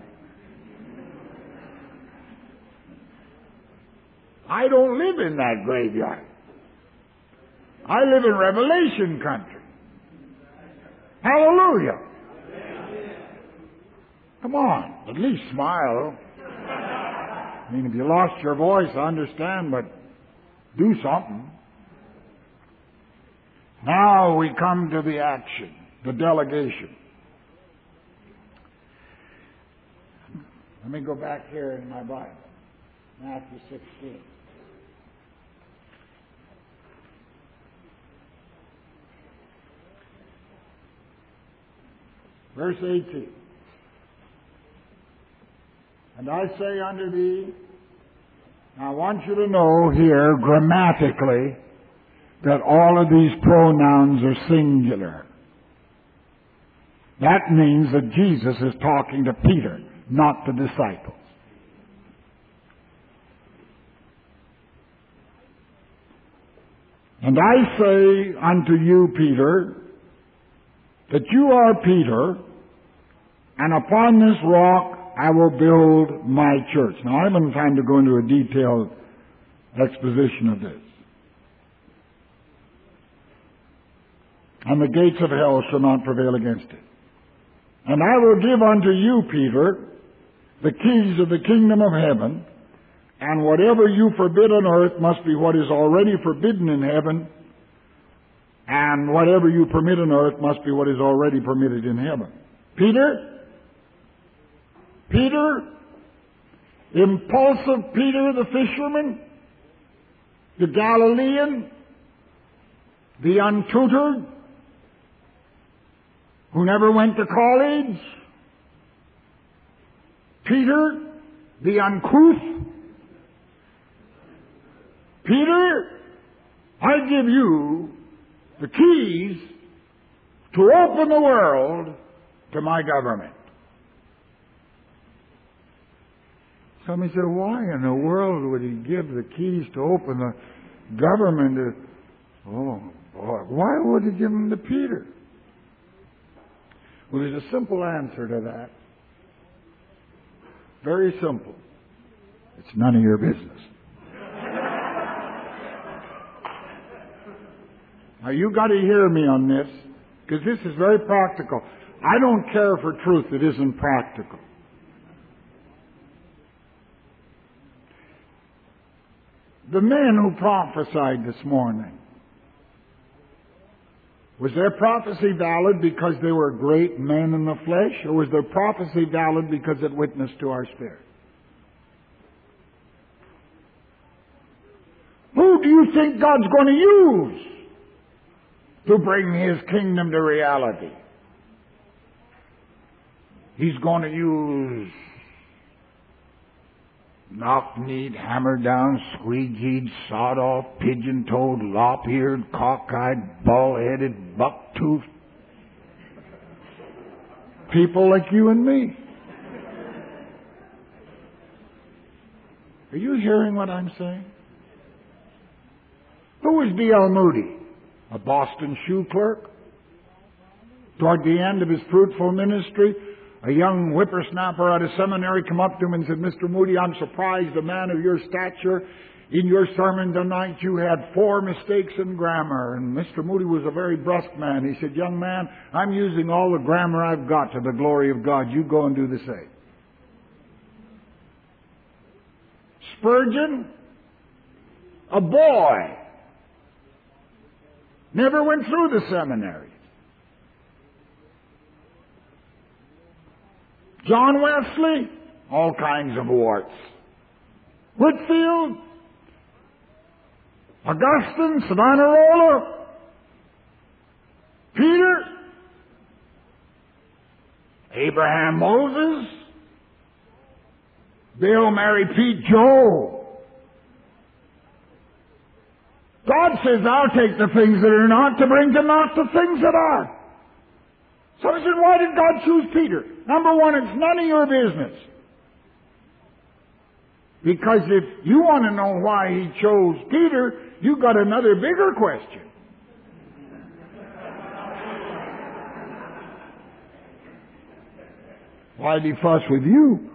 I don't live in that graveyard. I live in Revelation country. Hallelujah. Come on, at least smile. I mean, if you lost your voice, I understand, but do something. Now we come to the action, the delegation. Let me go back here in my Bible. Matthew sixteen. Verse eighteen. And I say unto thee, now I want you to know here grammatically that all of these pronouns are singular. That means that Jesus is talking to Peter, not the disciples. And I say unto you, Peter, that you are Peter, and upon this rock I will build my church. Now, I haven't time to go into a detailed exposition of this. And the gates of hell shall not prevail against it. And I will give unto you, Peter, the keys of the kingdom of heaven, and whatever you forbid on earth must be what is already forbidden in heaven, and whatever you permit on earth must be what is already permitted in heaven. Peter, Peter, impulsive Peter the fisherman, the Galilean, the untutored, who never went to college, Peter, the uncouth, Peter, I give you the keys to open the world to my government. Somebody said, why in the world would he give the keys to open the government to... Oh, boy, why would he give them to Peter? Well, there's a simple answer to that. Very simple. It's none of your business. Now, you got to hear me on this, because this is very practical. I don't care for truth that isn't practical. The men who prophesied this morning, was their prophecy valid because they were great men in the flesh, or was their prophecy valid because it witnessed to our spirit? Who do you think God's going to use to bring His kingdom to reality? He's going to use knock-kneed, hammer-down, squeegeed, sawed-off, pigeon-toed, lop-eared, cock-eyed, bald-headed, buck-toothed people like you and me. Are you hearing what I'm saying? Who was D L Moody? A Boston shoe clerk? Toward the end of his fruitful ministry, a young whippersnapper out of seminary come up to him and said, Mister Moody, I'm surprised, a man of your stature, in your sermon tonight you had four mistakes in grammar. And Mister Moody was a very brusque man. He said, young man, I'm using all the grammar I've got to the glory of God. You go and do the same. Spurgeon, a boy, never went through the seminary. John Wesley, all kinds of warts. Whitfield, Augustine, Savonarola, Peter, Abraham Moses, Bill, Mary, Pete, Joe. God says, I'll take the things that are not to bring to naught the things that are. Somebody said, why did God choose Peter? Number one, it's none of your business. Because if you want to know why He chose Peter, you've got another bigger question. Why did He fuss with you?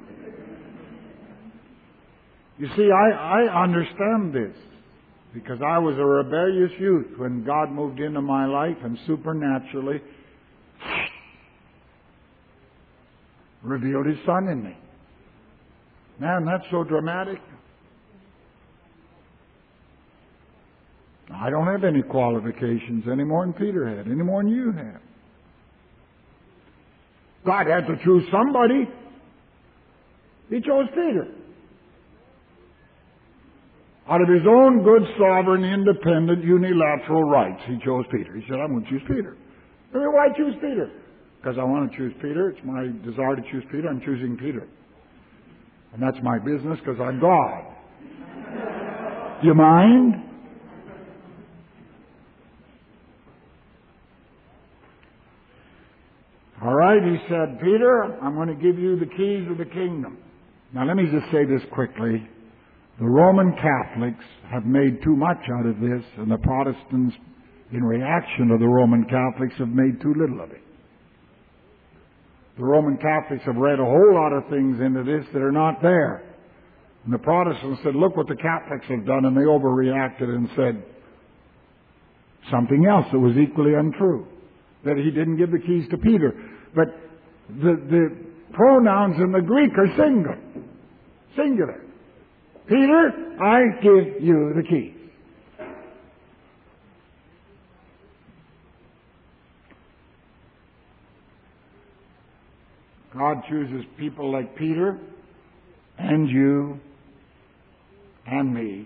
You see, I, I understand this. Because I was a rebellious youth when God moved into my life and supernaturally revealed His Son in me. Man, that's so dramatic. I don't have any qualifications any more than Peter had, any more than you have. God had to choose somebody. He chose Peter. Out of His own good, sovereign, independent, unilateral rights, He chose Peter. He said, I'm going to choose Peter. I mean, why choose Peter? because I want to choose Peter. It's my desire to choose Peter. I'm choosing Peter. And that's my business because I'm God. Do you mind? All right, he said, Peter, I'm going to give you the keys of the kingdom. Now let me just say this quickly. The Roman Catholics have made too much out of this, and the Protestants, in reaction to the Roman Catholics, have made too little of it. The Roman Catholics have read a whole lot of things into this that are not there. And the Protestants said, look what the Catholics have done, and they overreacted and said something else that was equally untrue, that he didn't give the keys to Peter. But the, the pronouns in the Greek are singular. Singular. Peter, I give you the keys. God chooses people like Peter and you and me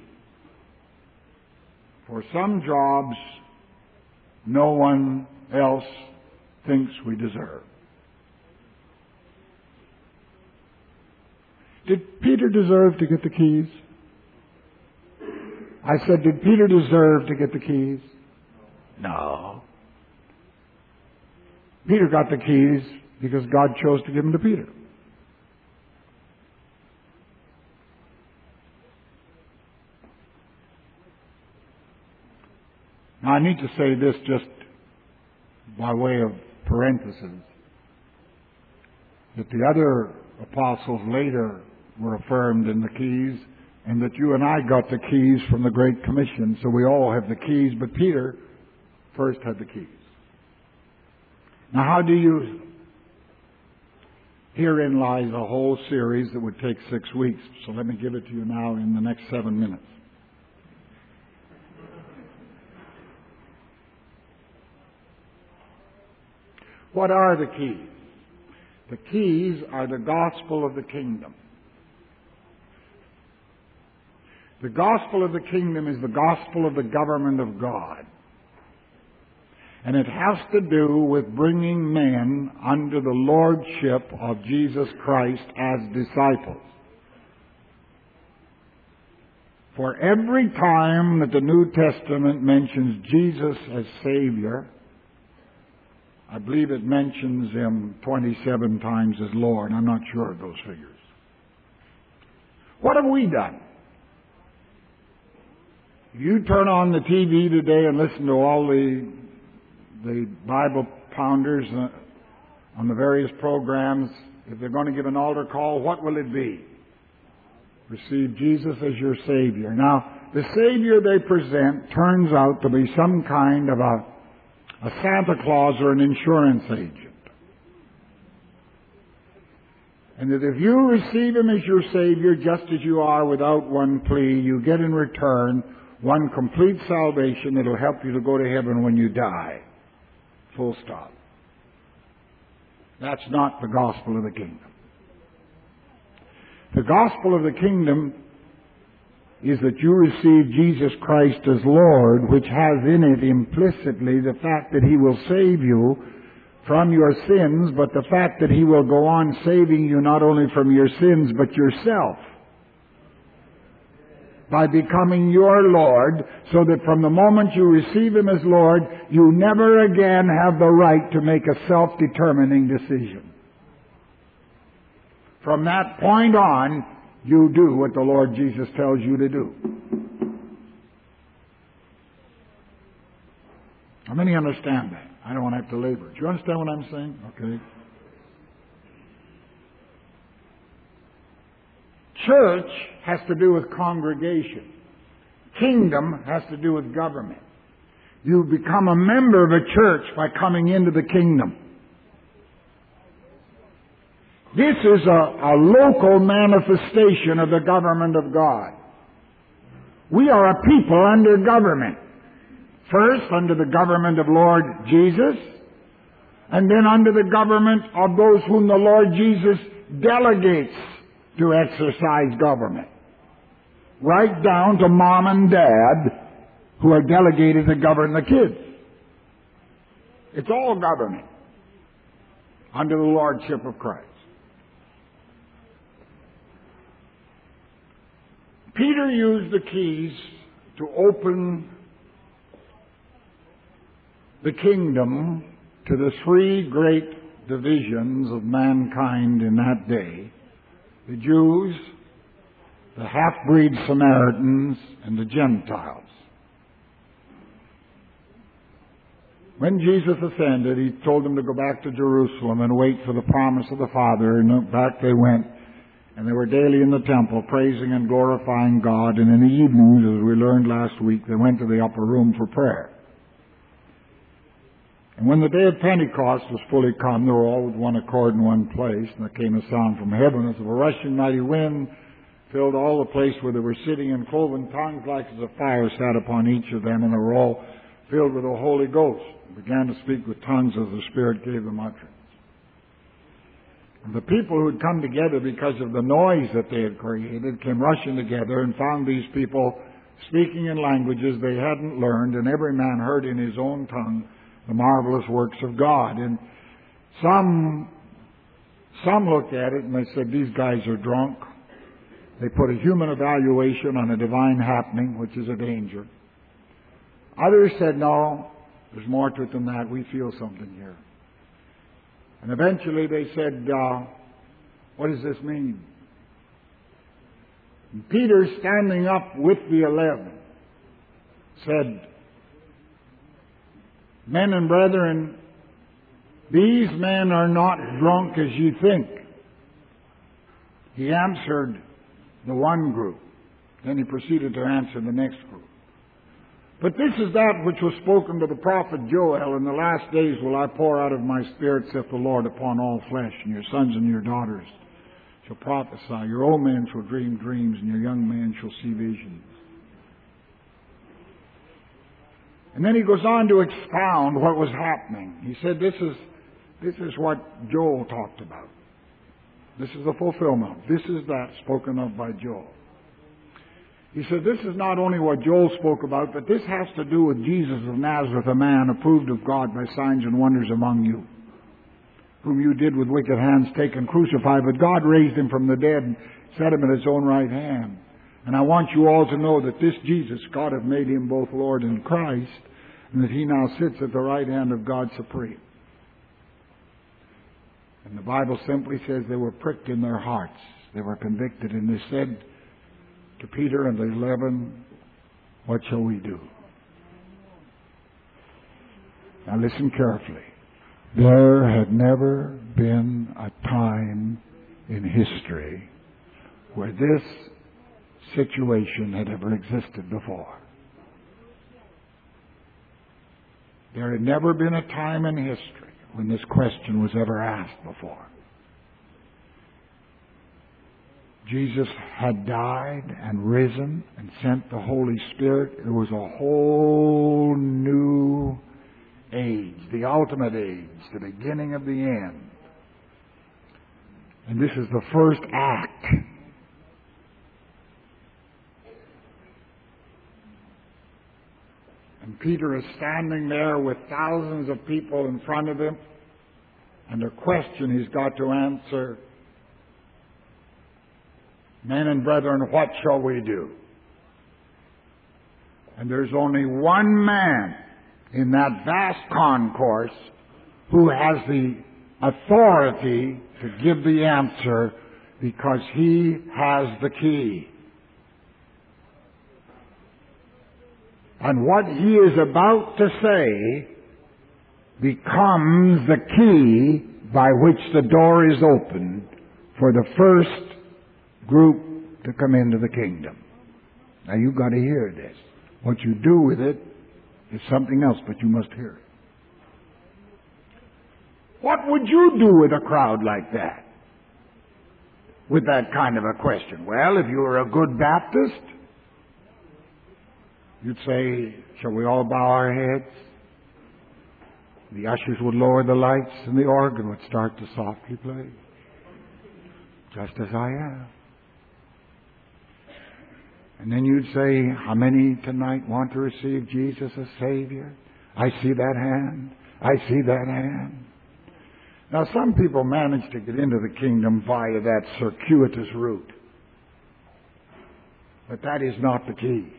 for some jobs no one else thinks we deserve. Did Peter deserve to get the keys? I said, did Peter deserve to get the keys? No. Peter got the keys because God chose to give them to Peter. Now I need to say this just by way of parenthesis, that the other apostles later were affirmed in the keys, and that you and I got the keys from the Great Commission, so we all have the keys, but Peter first had the keys. Now how do you use them? Herein lies a whole series that would take six weeks, so let me give it to you now in the next seven minutes. What are the keys? The keys are the gospel of the kingdom. The gospel of the kingdom is the gospel of the government of God. And it has to do with bringing men under the lordship of Jesus Christ as disciples. For every time that the New Testament mentions Jesus as Savior, I believe it mentions Him twenty-seven times as Lord. I'm not sure of those figures. What have we done? You turn on the T V today and listen to all the the Bible pounders uh, on the various programs. If they're going to give an altar call, what will it be? Receive Jesus as your Savior. Now, the Savior they present turns out to be some kind of a, a Santa Claus or an insurance agent. And that if you receive Him as your Savior just as you are without one plea, you get in return one complete salvation that will help you to go to heaven when you die. Full stop. That's not the gospel of the kingdom. The gospel of the kingdom is that you receive Jesus Christ as Lord, which has in it implicitly the fact that He will save you from your sins, but the fact that He will go on saving you not only from your sins, but yourself, by becoming your Lord, so that from the moment you receive Him as Lord, you never again have the right to make a self-determining decision. From that point on, you do what the Lord Jesus tells you to do. How many understand that? I don't want to have to labor it. Do you understand what I'm saying? Okay. Church has to do with congregation. Kingdom has to do with government. You become a member of a church by coming into the kingdom. This is a, a local manifestation of the government of God. We are a people under government. First, under the government of Lord Jesus, and then under the government of those whom the Lord Jesus delegates to exercise government. Right down to mom and dad, who are delegated to govern the kids. It's all government. under the lordship of Christ. Peter used the keys to open the kingdom to the three great divisions of mankind in that day: the Jews, the half-breed Samaritans, and the Gentiles. When Jesus ascended, he told them to go back to Jerusalem and wait for the promise of the Father, and back they went. And they were daily in the temple, praising and glorifying God. And in the evenings, as we learned last week, they went to the upper room for prayer. And when the day of Pentecost was fully come, they were all with one accord in one place. And there came a sound from heaven as of a rushing mighty wind, filled all the place where they were sitting, and cloven tongues like as of fire sat upon each of them. And they were all filled with the Holy Ghost, and began to speak with tongues as the Spirit gave them utterance. The people who had come together because of the noise that they had created came rushing together and found these people speaking in languages they hadn't learned, and every man heard in his own tongue the marvelous works of God. And some, some looked at it and they said, these guys are drunk. They put a human evaluation on a divine happening, which is a danger. Others said, no, there's more to it than that. We feel something here. And eventually they said, uh, what does this mean? And Peter, standing up with the eleven, said, men and brethren, these men are not drunk as ye think. He answered the one group. Then he proceeded to answer the next group. But this is that which was spoken to the prophet Joel: in the last days will I pour out of my Spirit, saith the Lord, upon all flesh, and your sons and your daughters shall prophesy. Your old men shall dream dreams, and your young men shall see visions. And then he goes on to expound what was happening. He said, this is, this is what Joel talked about. This is the fulfillment. This is that spoken of by Joel. He said, this is not only what Joel spoke about, but this has to do with Jesus of Nazareth, a man approved of God by signs and wonders among you, whom you did with wicked hands take and crucify, but God raised him from the dead and set him at his own right hand. And I want you all to know that this Jesus, God hath made him both Lord and Christ, and that he now sits at the right hand of God supreme. And the Bible simply says they were pricked in their hearts. They were convicted, and they said to Peter and the eleven, what shall we do? Now listen carefully. There had never been a time in history where this situation had ever existed before. There had never been a time in history when this question was ever asked before. Jesus had died and risen and sent the Holy Spirit. It was a whole new age, the ultimate age, the beginning of the end. And this is the first act. And Peter is standing there with thousands of people in front of him, and the question he's got to answer: men and brethren, what shall we do? And there's only one man in that vast concourse who has the authority to give the answer, because he has the key. And what he is about to say becomes the key by which the door is opened for the first group to come into the kingdom. Now you've got to hear this. What you do with it is something else, but you must hear it. What would you do with a crowd like that? With that kind of a question? Well, if you were a good Baptist, you'd say, shall we all bow our heads? The ushers would lower the lights and the organ would start to softly play. Just as I am. And then you'd say, how many tonight want to receive Jesus as Savior? I see that hand. I see that hand. Now, some people manage to get into the kingdom via that circuitous route. But that is not the key.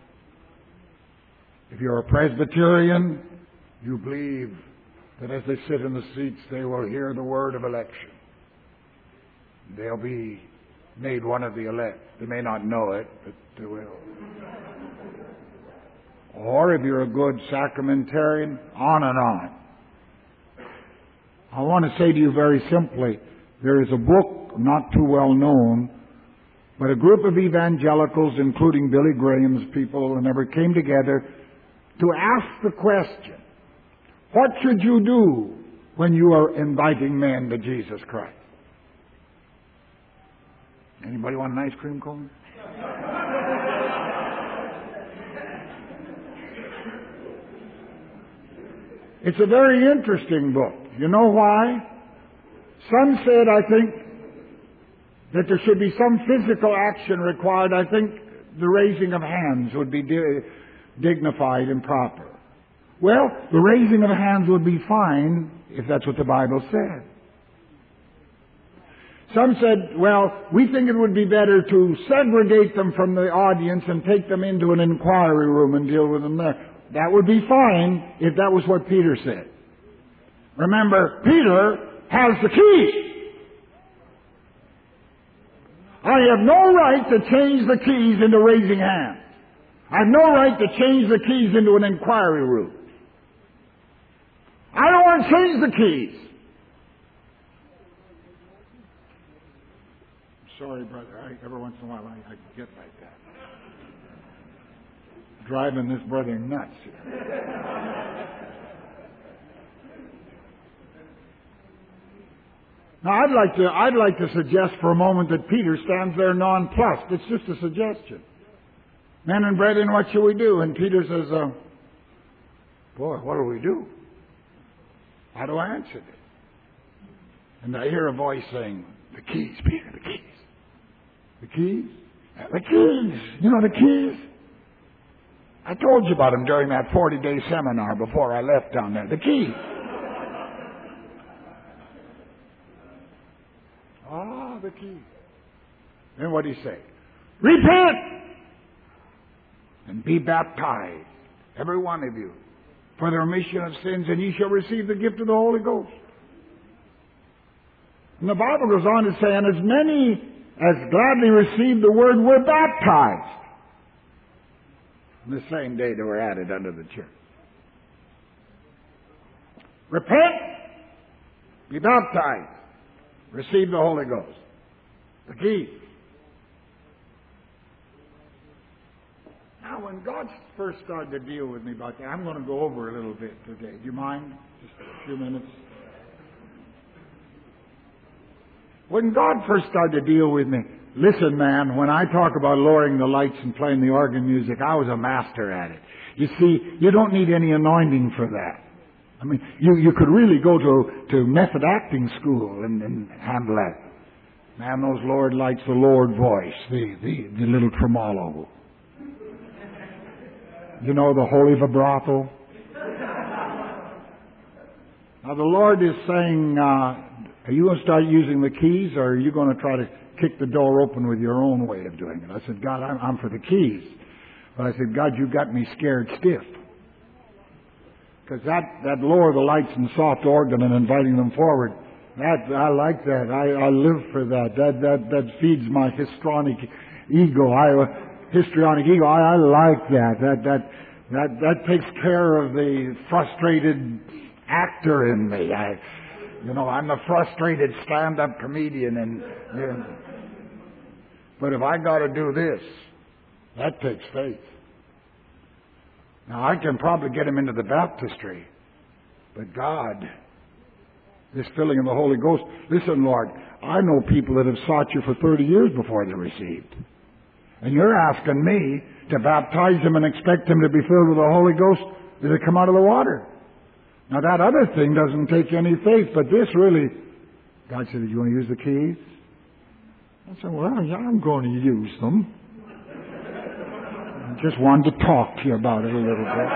If you're a Presbyterian, you believe that as they sit in the seats, they will hear the word of election. They'll be made one of the elect. They may not know it, but they will. Or if you're a good sacramentarian, on and on. I want to say to you very simply, there is a book not too well known, but a group of evangelicals, including Billy Graham's people, and ever came together to ask the question, what should you do when you are inviting men to Jesus Christ? Anybody want an ice cream cone? It's a very interesting book. You know why? Some said, I think, that there should be some physical action required. I think the raising of hands would be di- dignified and proper. Well, the raising of hands would be fine if that's what the Bible said. Some said, well, we think it would be better to segregate them from the audience and take them into an inquiry room and deal with them there. That would be fine if that was what Peter said. Remember, Peter has the keys. I have no right to change the keys into raising hands. I have no right to change the keys into an inquiry room. I don't want to change the keys. Sorry, brother. I, every once in a while I, I get like that. Driving this brother nuts. Now, I'd like to I'd like to suggest for a moment that Peter stands there nonplussed. It's just a suggestion. Men and brethren, what shall we do? And Peter says, uh, boy, what do we do? How do I answer this? And I hear a voice saying, the keys, Peter, the keys. The keys? The keys! You know the keys? I told you about them during that forty-day seminar before I left down there. The keys. Ah, the keys. Then what did he say? Repent! And be baptized, every one of you, for the remission of sins, and ye shall receive the gift of the Holy Ghost. And the Bible goes on to say, and as many as gladly received the word were baptized. And the same day they were added unto the church. Repent, be baptized, receive the Holy Ghost. The key. Now, when God first started to deal with me about that, I'm going to go over a little bit today. Do you mind? Just a few minutes. When God first started to deal with me, listen, man, when I talk about lowering the lights and playing the organ music, I was a master at it. You see, you don't need any anointing for that. I mean, you, you could really go to, to method acting school and, and handle that. Man, those lowered lights, the lowered voice, the, the, the little tremolo. You know, the holy vibrato. Now, the Lord is saying, uh, are you going to start using the keys, or are you going to try to kick the door open with your own way of doing it? I said, God, I'm, I'm for the keys. But I said, God, you got me scared stiff. Because that, that lower the lights and soft organ and inviting them forward, that, I like that. I, I live for that. That, that, that feeds my histrionic ego. I, histrionic ego. I, I like that. That, that, that, that takes care of the frustrated actor in me. I, you know, I'm a frustrated stand-up comedian, and, and but if I got to do this, that takes faith. Now, I can probably get him into the baptistry, but God, this filling of the Holy Ghost, listen, Lord, I know people that have sought you for thirty years before they received. And you're asking me to baptize them and expect them to be filled with the Holy Ghost as they come out of the water. Now, that other thing doesn't take any faith, but this really, God said, do you want to use the keys? I said, well, yeah, I'm going to use them. I just wanted to talk to you about it a little bit.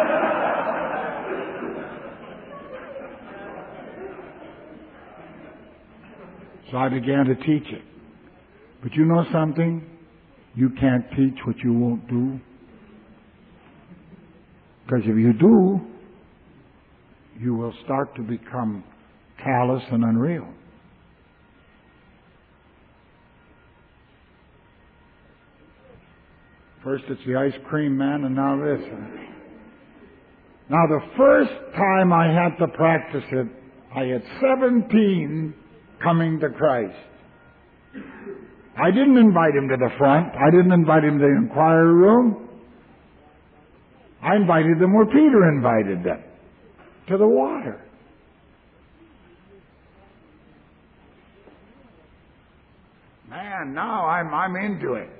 So I began to teach it. But you know something? You can't teach what you won't do. Because if you do, you will start to become callous and unreal. First it's the ice cream man, and now this. Now the first time I had to practice it, I had seventeen coming to Christ. I didn't invite him to the front. I didn't invite him to the inquiry room. I invited them where Peter invited them, to the water. Man, now I'm, I'm into it.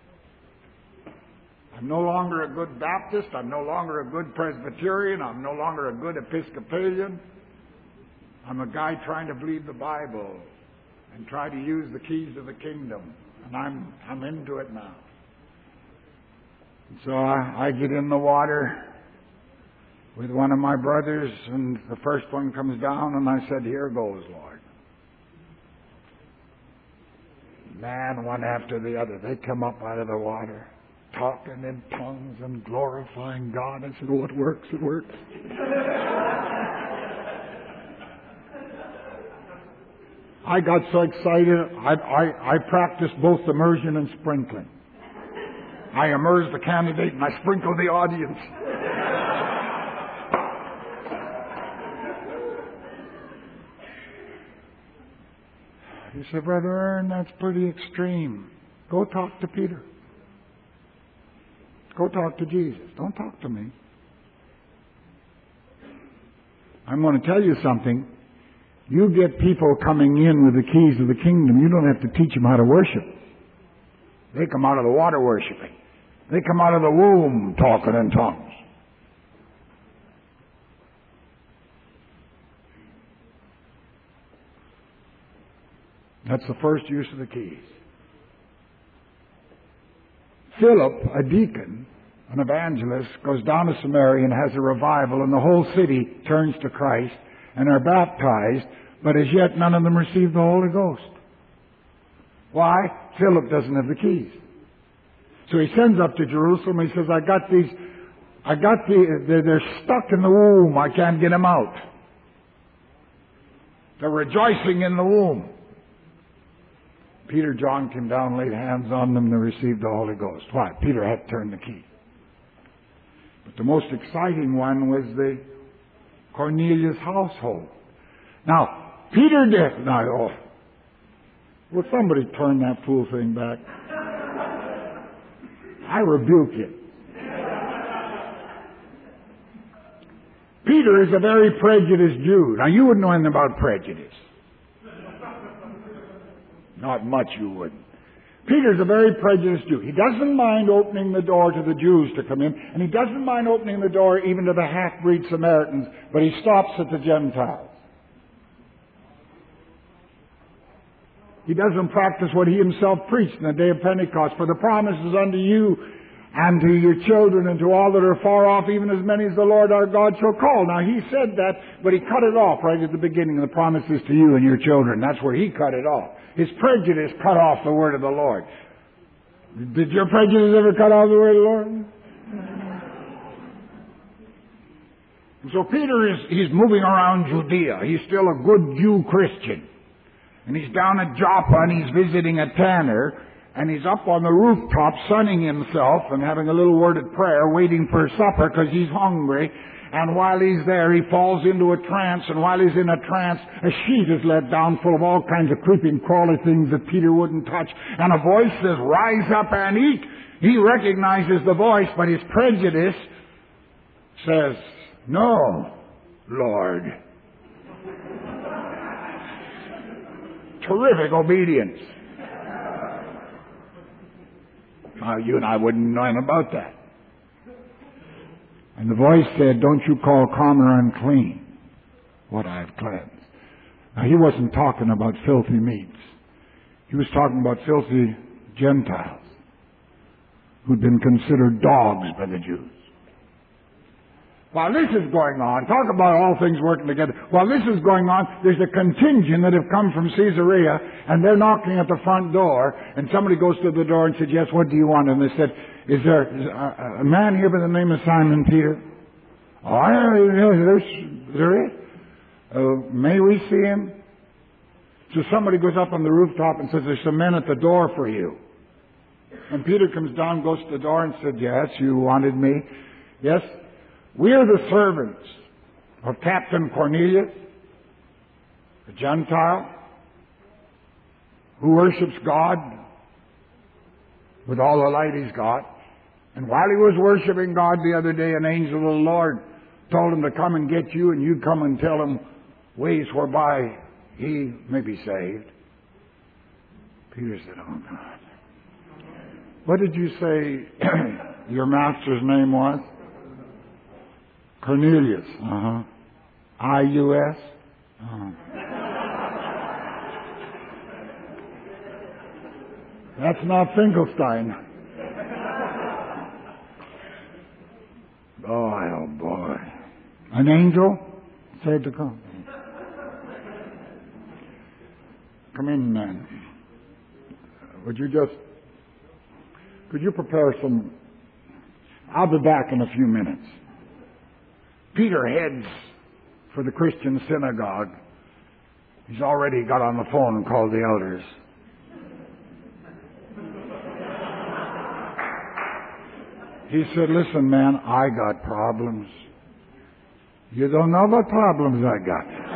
I'm no longer a good Baptist. I'm no longer a good Presbyterian. I'm no longer a good Episcopalian. I'm a guy trying to believe the Bible and try to use the keys of the kingdom. And I'm, I'm into it now. And so I, I get in the water with one of my brothers, and the first one comes down, and I said, "Here goes, Lord." Man, one after the other, they come up out of the water, talking in tongues and glorifying God. I said, "Oh, it works, it works." I got so excited, I, I, I practiced both immersion and sprinkling. I immersed the candidate and I sprinkled the audience. He said, "Brother Ern, that's pretty extreme. Go talk to Peter. Go talk to Jesus. Don't talk to me." I'm going to tell you something. You get people coming in with the keys of the kingdom, you don't have to teach them how to worship. They come out of the water worshiping. They come out of the womb talking in tongues. That's the first use of the keys. Philip, a deacon, an evangelist, goes down to Samaria and has a revival, and the whole city turns to Christ and are baptized, but as yet none of them receive the Holy Ghost. Why? Philip doesn't have the keys. So he sends up to Jerusalem. He says, I got these, I got the, they're, they're stuck in the womb. I can't get them out. They're rejoicing in the womb. Peter, John came down, laid hands on them, and they received the Holy Ghost. Why? Peter had to turn the key. But the most exciting one was the Cornelius household. Now, Peter did. Now, oh, will somebody turn that fool thing back? I rebuke it. Peter is a very prejudiced Jew. Now, you wouldn't know anything about prejudice. Not much you wouldn't. Peter's a very prejudiced Jew. He doesn't mind opening the door to the Jews to come in, and he doesn't mind opening the door even to the half-breed Samaritans, but he stops at the Gentiles. He doesn't practice what he himself preached in the day of Pentecost. For the promise is unto you and to your children and to all that are far off, even as many as the Lord our God shall call. Now he said that, but he cut it off right at the beginning. The promise is to you and your children. That's where he cut it off. His prejudice cut off the word of the Lord. Did your prejudice ever cut off the word of the Lord? And so Peter is, he's moving around Judea. He's still a good Jew Christian. And he's down at Joppa and he's visiting a tanner. And he's up on the rooftop sunning himself and having a little worded prayer, waiting for supper because he's hungry. And while he's there, he falls into a trance. And while he's in a trance, a sheet is let down full of all kinds of creeping, crawly things that Peter wouldn't touch. And a voice says, "Rise up and eat." He recognizes the voice, but his prejudice says, "No, Lord." Terrific obedience. Now, you and I wouldn't know anything about that. And the voice said, "Don't you call common or unclean what I have cleansed." Now, he wasn't talking about filthy meats. He was talking about filthy Gentiles who'd been considered dogs by the Jews. While this is going on, talk about all things working together. While this is going on, there's a contingent that have come from Caesarea, and they're knocking at the front door, and somebody goes to the door and says, yes, what do you want? And they said, is there a, a man here by the name of Simon Peter? Oh, yeah, there's, there is. Uh, may we see him? So somebody goes up on the rooftop and says, there's some men at the door for you. And Peter comes down, goes to the door and said, yes, you wanted me. Yes, we are the servants of Captain Cornelius, a Gentile, who worships God with all the light he's got. And while he was worshiping God the other day, an angel of the Lord told him to come and get you, and you'd come and tell him ways whereby he may be saved. Peter said, oh God. What did you say your master's name was? Cornelius. Uh-huh. I U S? Uh-huh. That's not Finkelstein. Boy, oh boy. An angel said to come. Come in, man. Would you just, could you prepare some, I'll be back in a few minutes. Peter heads for the Christian synagogue. He's already got on the phone and called the elders. He said, listen, man, I got problems. You don't know what problems I got.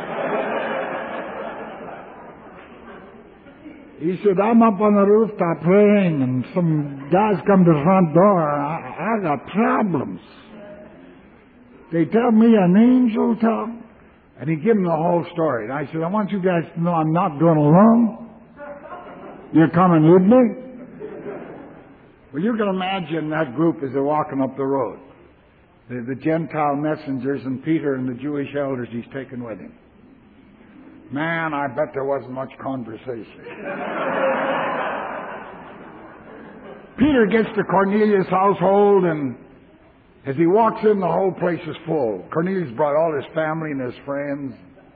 He said, I'm up on the rooftop praying, and some guys come to the front door. I, I got problems. They tell me an angel told. And he gave them the whole story. And I said, I want you guys to know I'm not going alone. You're coming with me? Well, you can imagine that group as they're walking up the road. The, the Gentile messengers and Peter and the Jewish elders he's taken with him. Man, I bet there wasn't much conversation. Peter gets to Cornelius' household, and as he walks in, the whole place is full. Cornelius brought all his family and his friends.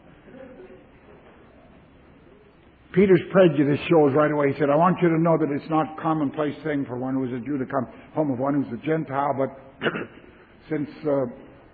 Peter's prejudice shows right away. He said, I want you to know that it's not a commonplace thing for one who's a Jew to come home with one who's a Gentile, but since uh,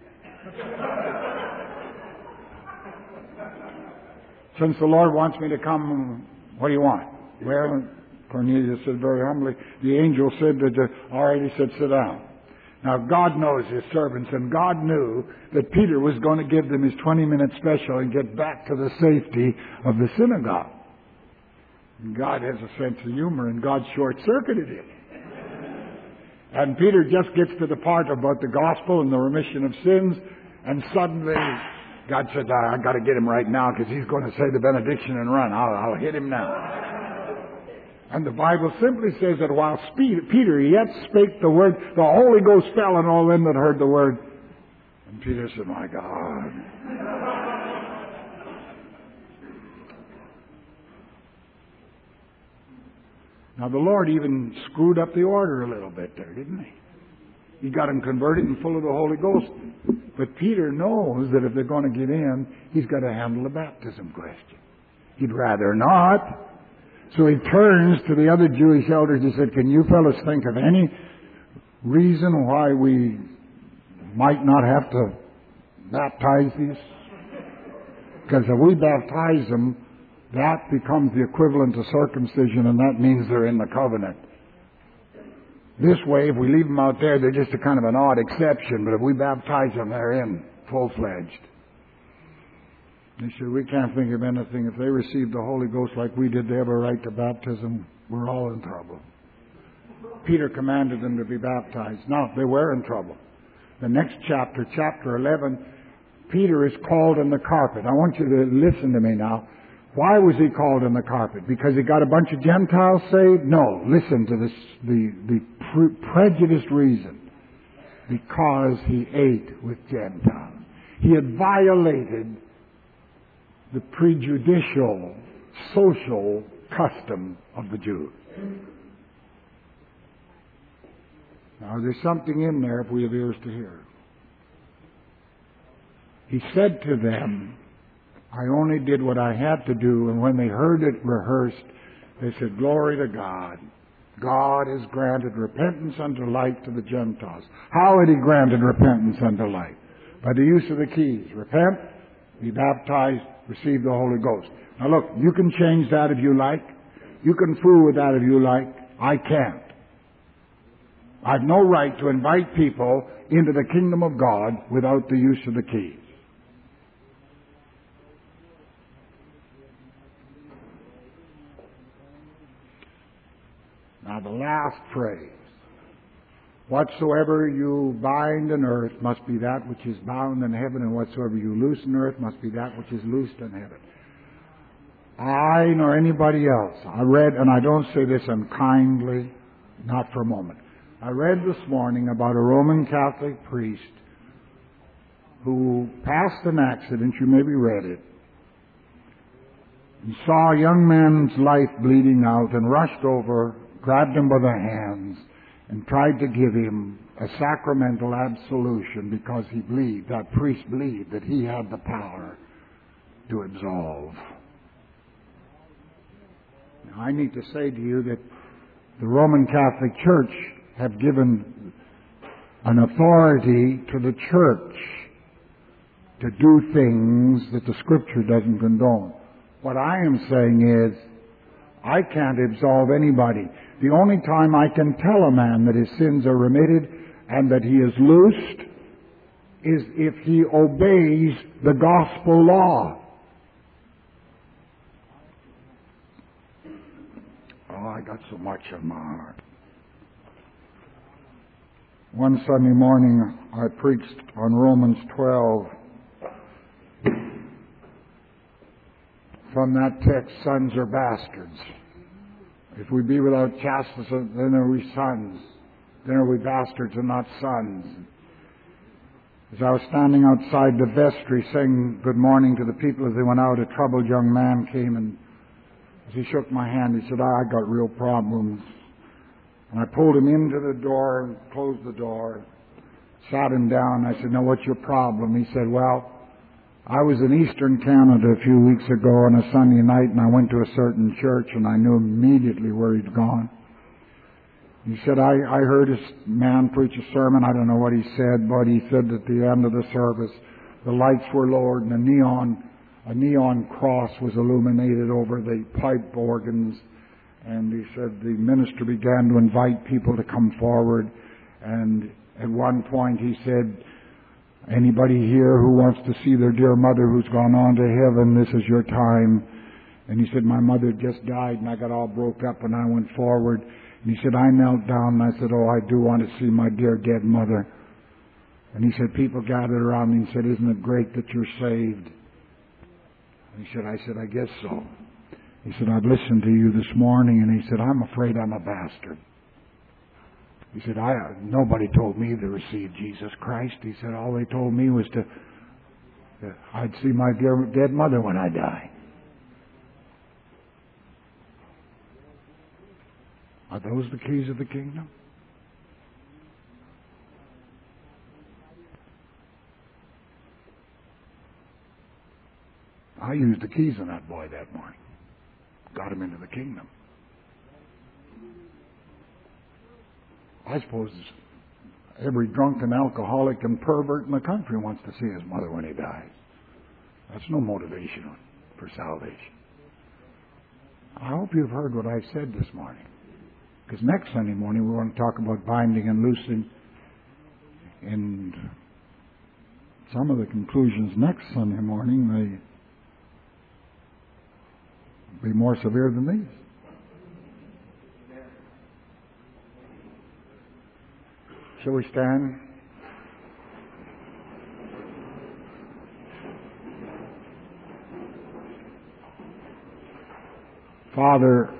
since the Lord wants me to come, what do you want? Well, Cornelius said very humbly, the angel said that, uh, all right, he said, sit down. Now, God knows his servants, and God knew that Peter was going to give them his twenty-minute special and get back to the safety of the synagogue. And God has a sense of humor, and God short-circuited him. And Peter just gets to the part about the gospel and the remission of sins, and suddenly God said, I got to get him right now because he's going to say the benediction and run. I'll, I'll hit him now. And the Bible simply says that while Peter yet spake the word, the Holy Ghost fell on all them that heard the word. And Peter said, my God. Now the Lord even screwed up the order a little bit there, didn't he? He got him converted and full of the Holy Ghost. But Peter knows that if they're going to get in, he's got to handle the baptism question. He'd rather not. So he turns to the other Jewish elders and said, can you fellows think of any reason why we might not have to baptize these? Because if we baptize them, that becomes the equivalent to circumcision, and that means they're in the covenant. This way, if we leave them out there, they're just a kind of an odd exception, but if we baptize them, they're in full-fledged. He said, we can't think of anything. If they received the Holy Ghost like we did, they have a right to baptism. We're all in trouble. Peter commanded them to be baptized. Now, they were in trouble. The next chapter, chapter eleven, Peter is called on the carpet. I want you to listen to me now. Why was he called on the carpet? Because he got a bunch of Gentiles saved? No, listen to this, the, the pre- prejudiced reason. Because he ate with Gentiles. He had violated the prejudicial, social custom of the Jews. Now, there's something in there if we have ears to hear. He said to them, I only did what I had to do, and when they heard it rehearsed, they said, glory to God. God has granted repentance unto life to the Gentiles. How had He granted repentance unto life? By the use of the keys. Repent, be baptized, receive the Holy Ghost. Now look, you can change that if you like. You can fool with that if you like. I can't. I've no right to invite people into the kingdom of God without the use of the keys. Now the last phrase. Whatsoever you bind on earth must be that which is bound in heaven, and whatsoever you loose on earth must be that which is loosed in heaven. I nor anybody else. I read, and I don't say this unkindly, not for a moment. I read this morning about a Roman Catholic priest who passed an accident, you maybe read it, and saw a young man's life bleeding out and rushed over, grabbed him by the hands, and tried to give him a sacramental absolution because he believed, that priest believed, that he had the power to absolve. Now, I need to say to you that the Roman Catholic Church have given an authority to the church to do things that the Scripture doesn't condone. What I am saying is, I can't absolve anybody. The only time I can tell a man that his sins are remitted and that he is loosed is if he obeys the gospel law. Oh, I got so much on my heart. One Sunday morning I preached on Romans twelve. From that text, sons are bastards. If we be without chastisement, then are we sons. Then are we bastards and not sons. As I was standing outside the vestry saying good morning to the people as they went out, a troubled young man came, and as he shook my hand, he said, I got real problems. And I pulled him into the door and closed the door, sat him down. I said, now what's your problem? He said, well, I was in Eastern Canada a few weeks ago on a Sunday night, and I went to a certain church, and I knew immediately where he'd gone. He said, I, I heard a man preach a sermon. I don't know what he said, but he said at the end of the service, the lights were lowered, and a neon, a neon cross was illuminated over the pipe organs. And he said the minister began to invite people to come forward. And at one point he said, anybody here who wants to see their dear mother who's gone on to heaven, this is your time. And he said, my mother just died, and I got all broke up, and I went forward. And he said, I knelt down, and I said, oh, I do want to see my dear dead mother. And he said, people gathered around me and said, isn't it great that you're saved? And he said, I said, I guess so. He said, I've listened to you this morning, and he said, I'm afraid I'm a bastard. He said, I, nobody told me to receive Jesus Christ. He said, all they told me was to, that I'd see my dear dead mother when I die. Are those the keys of the kingdom? I used the keys on that boy that morning. Got him into the kingdom. I suppose every drunken alcoholic and pervert in the country wants to see his mother when he dies. That's no motivation for salvation. I hope you've heard what I've said this morning. Because next Sunday morning we want to talk about binding and loosing. And some of the conclusions next Sunday morning may be more severe than these. Shall we stand? Father,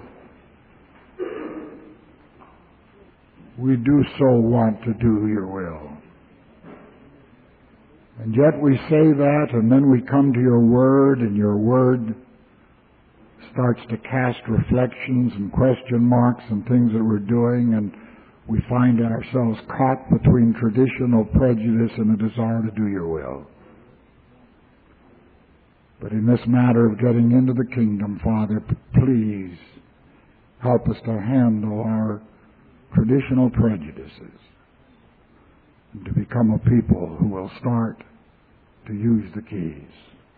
we do so want to do your will. And yet we say that, and then we come to your word, and your word starts to cast reflections and question marks and things that we're doing, and we find ourselves caught between traditional prejudice and a desire to do your will. But in this matter of getting into the kingdom, Father, please help us to handle our traditional prejudices and to become a people who will start to use the keys.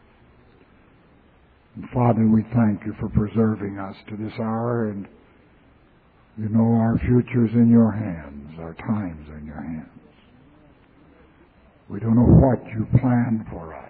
And Father, we thank you for preserving us to this hour, and you know our future's in your hands, our time's in your hands. We don't know what you planned for us.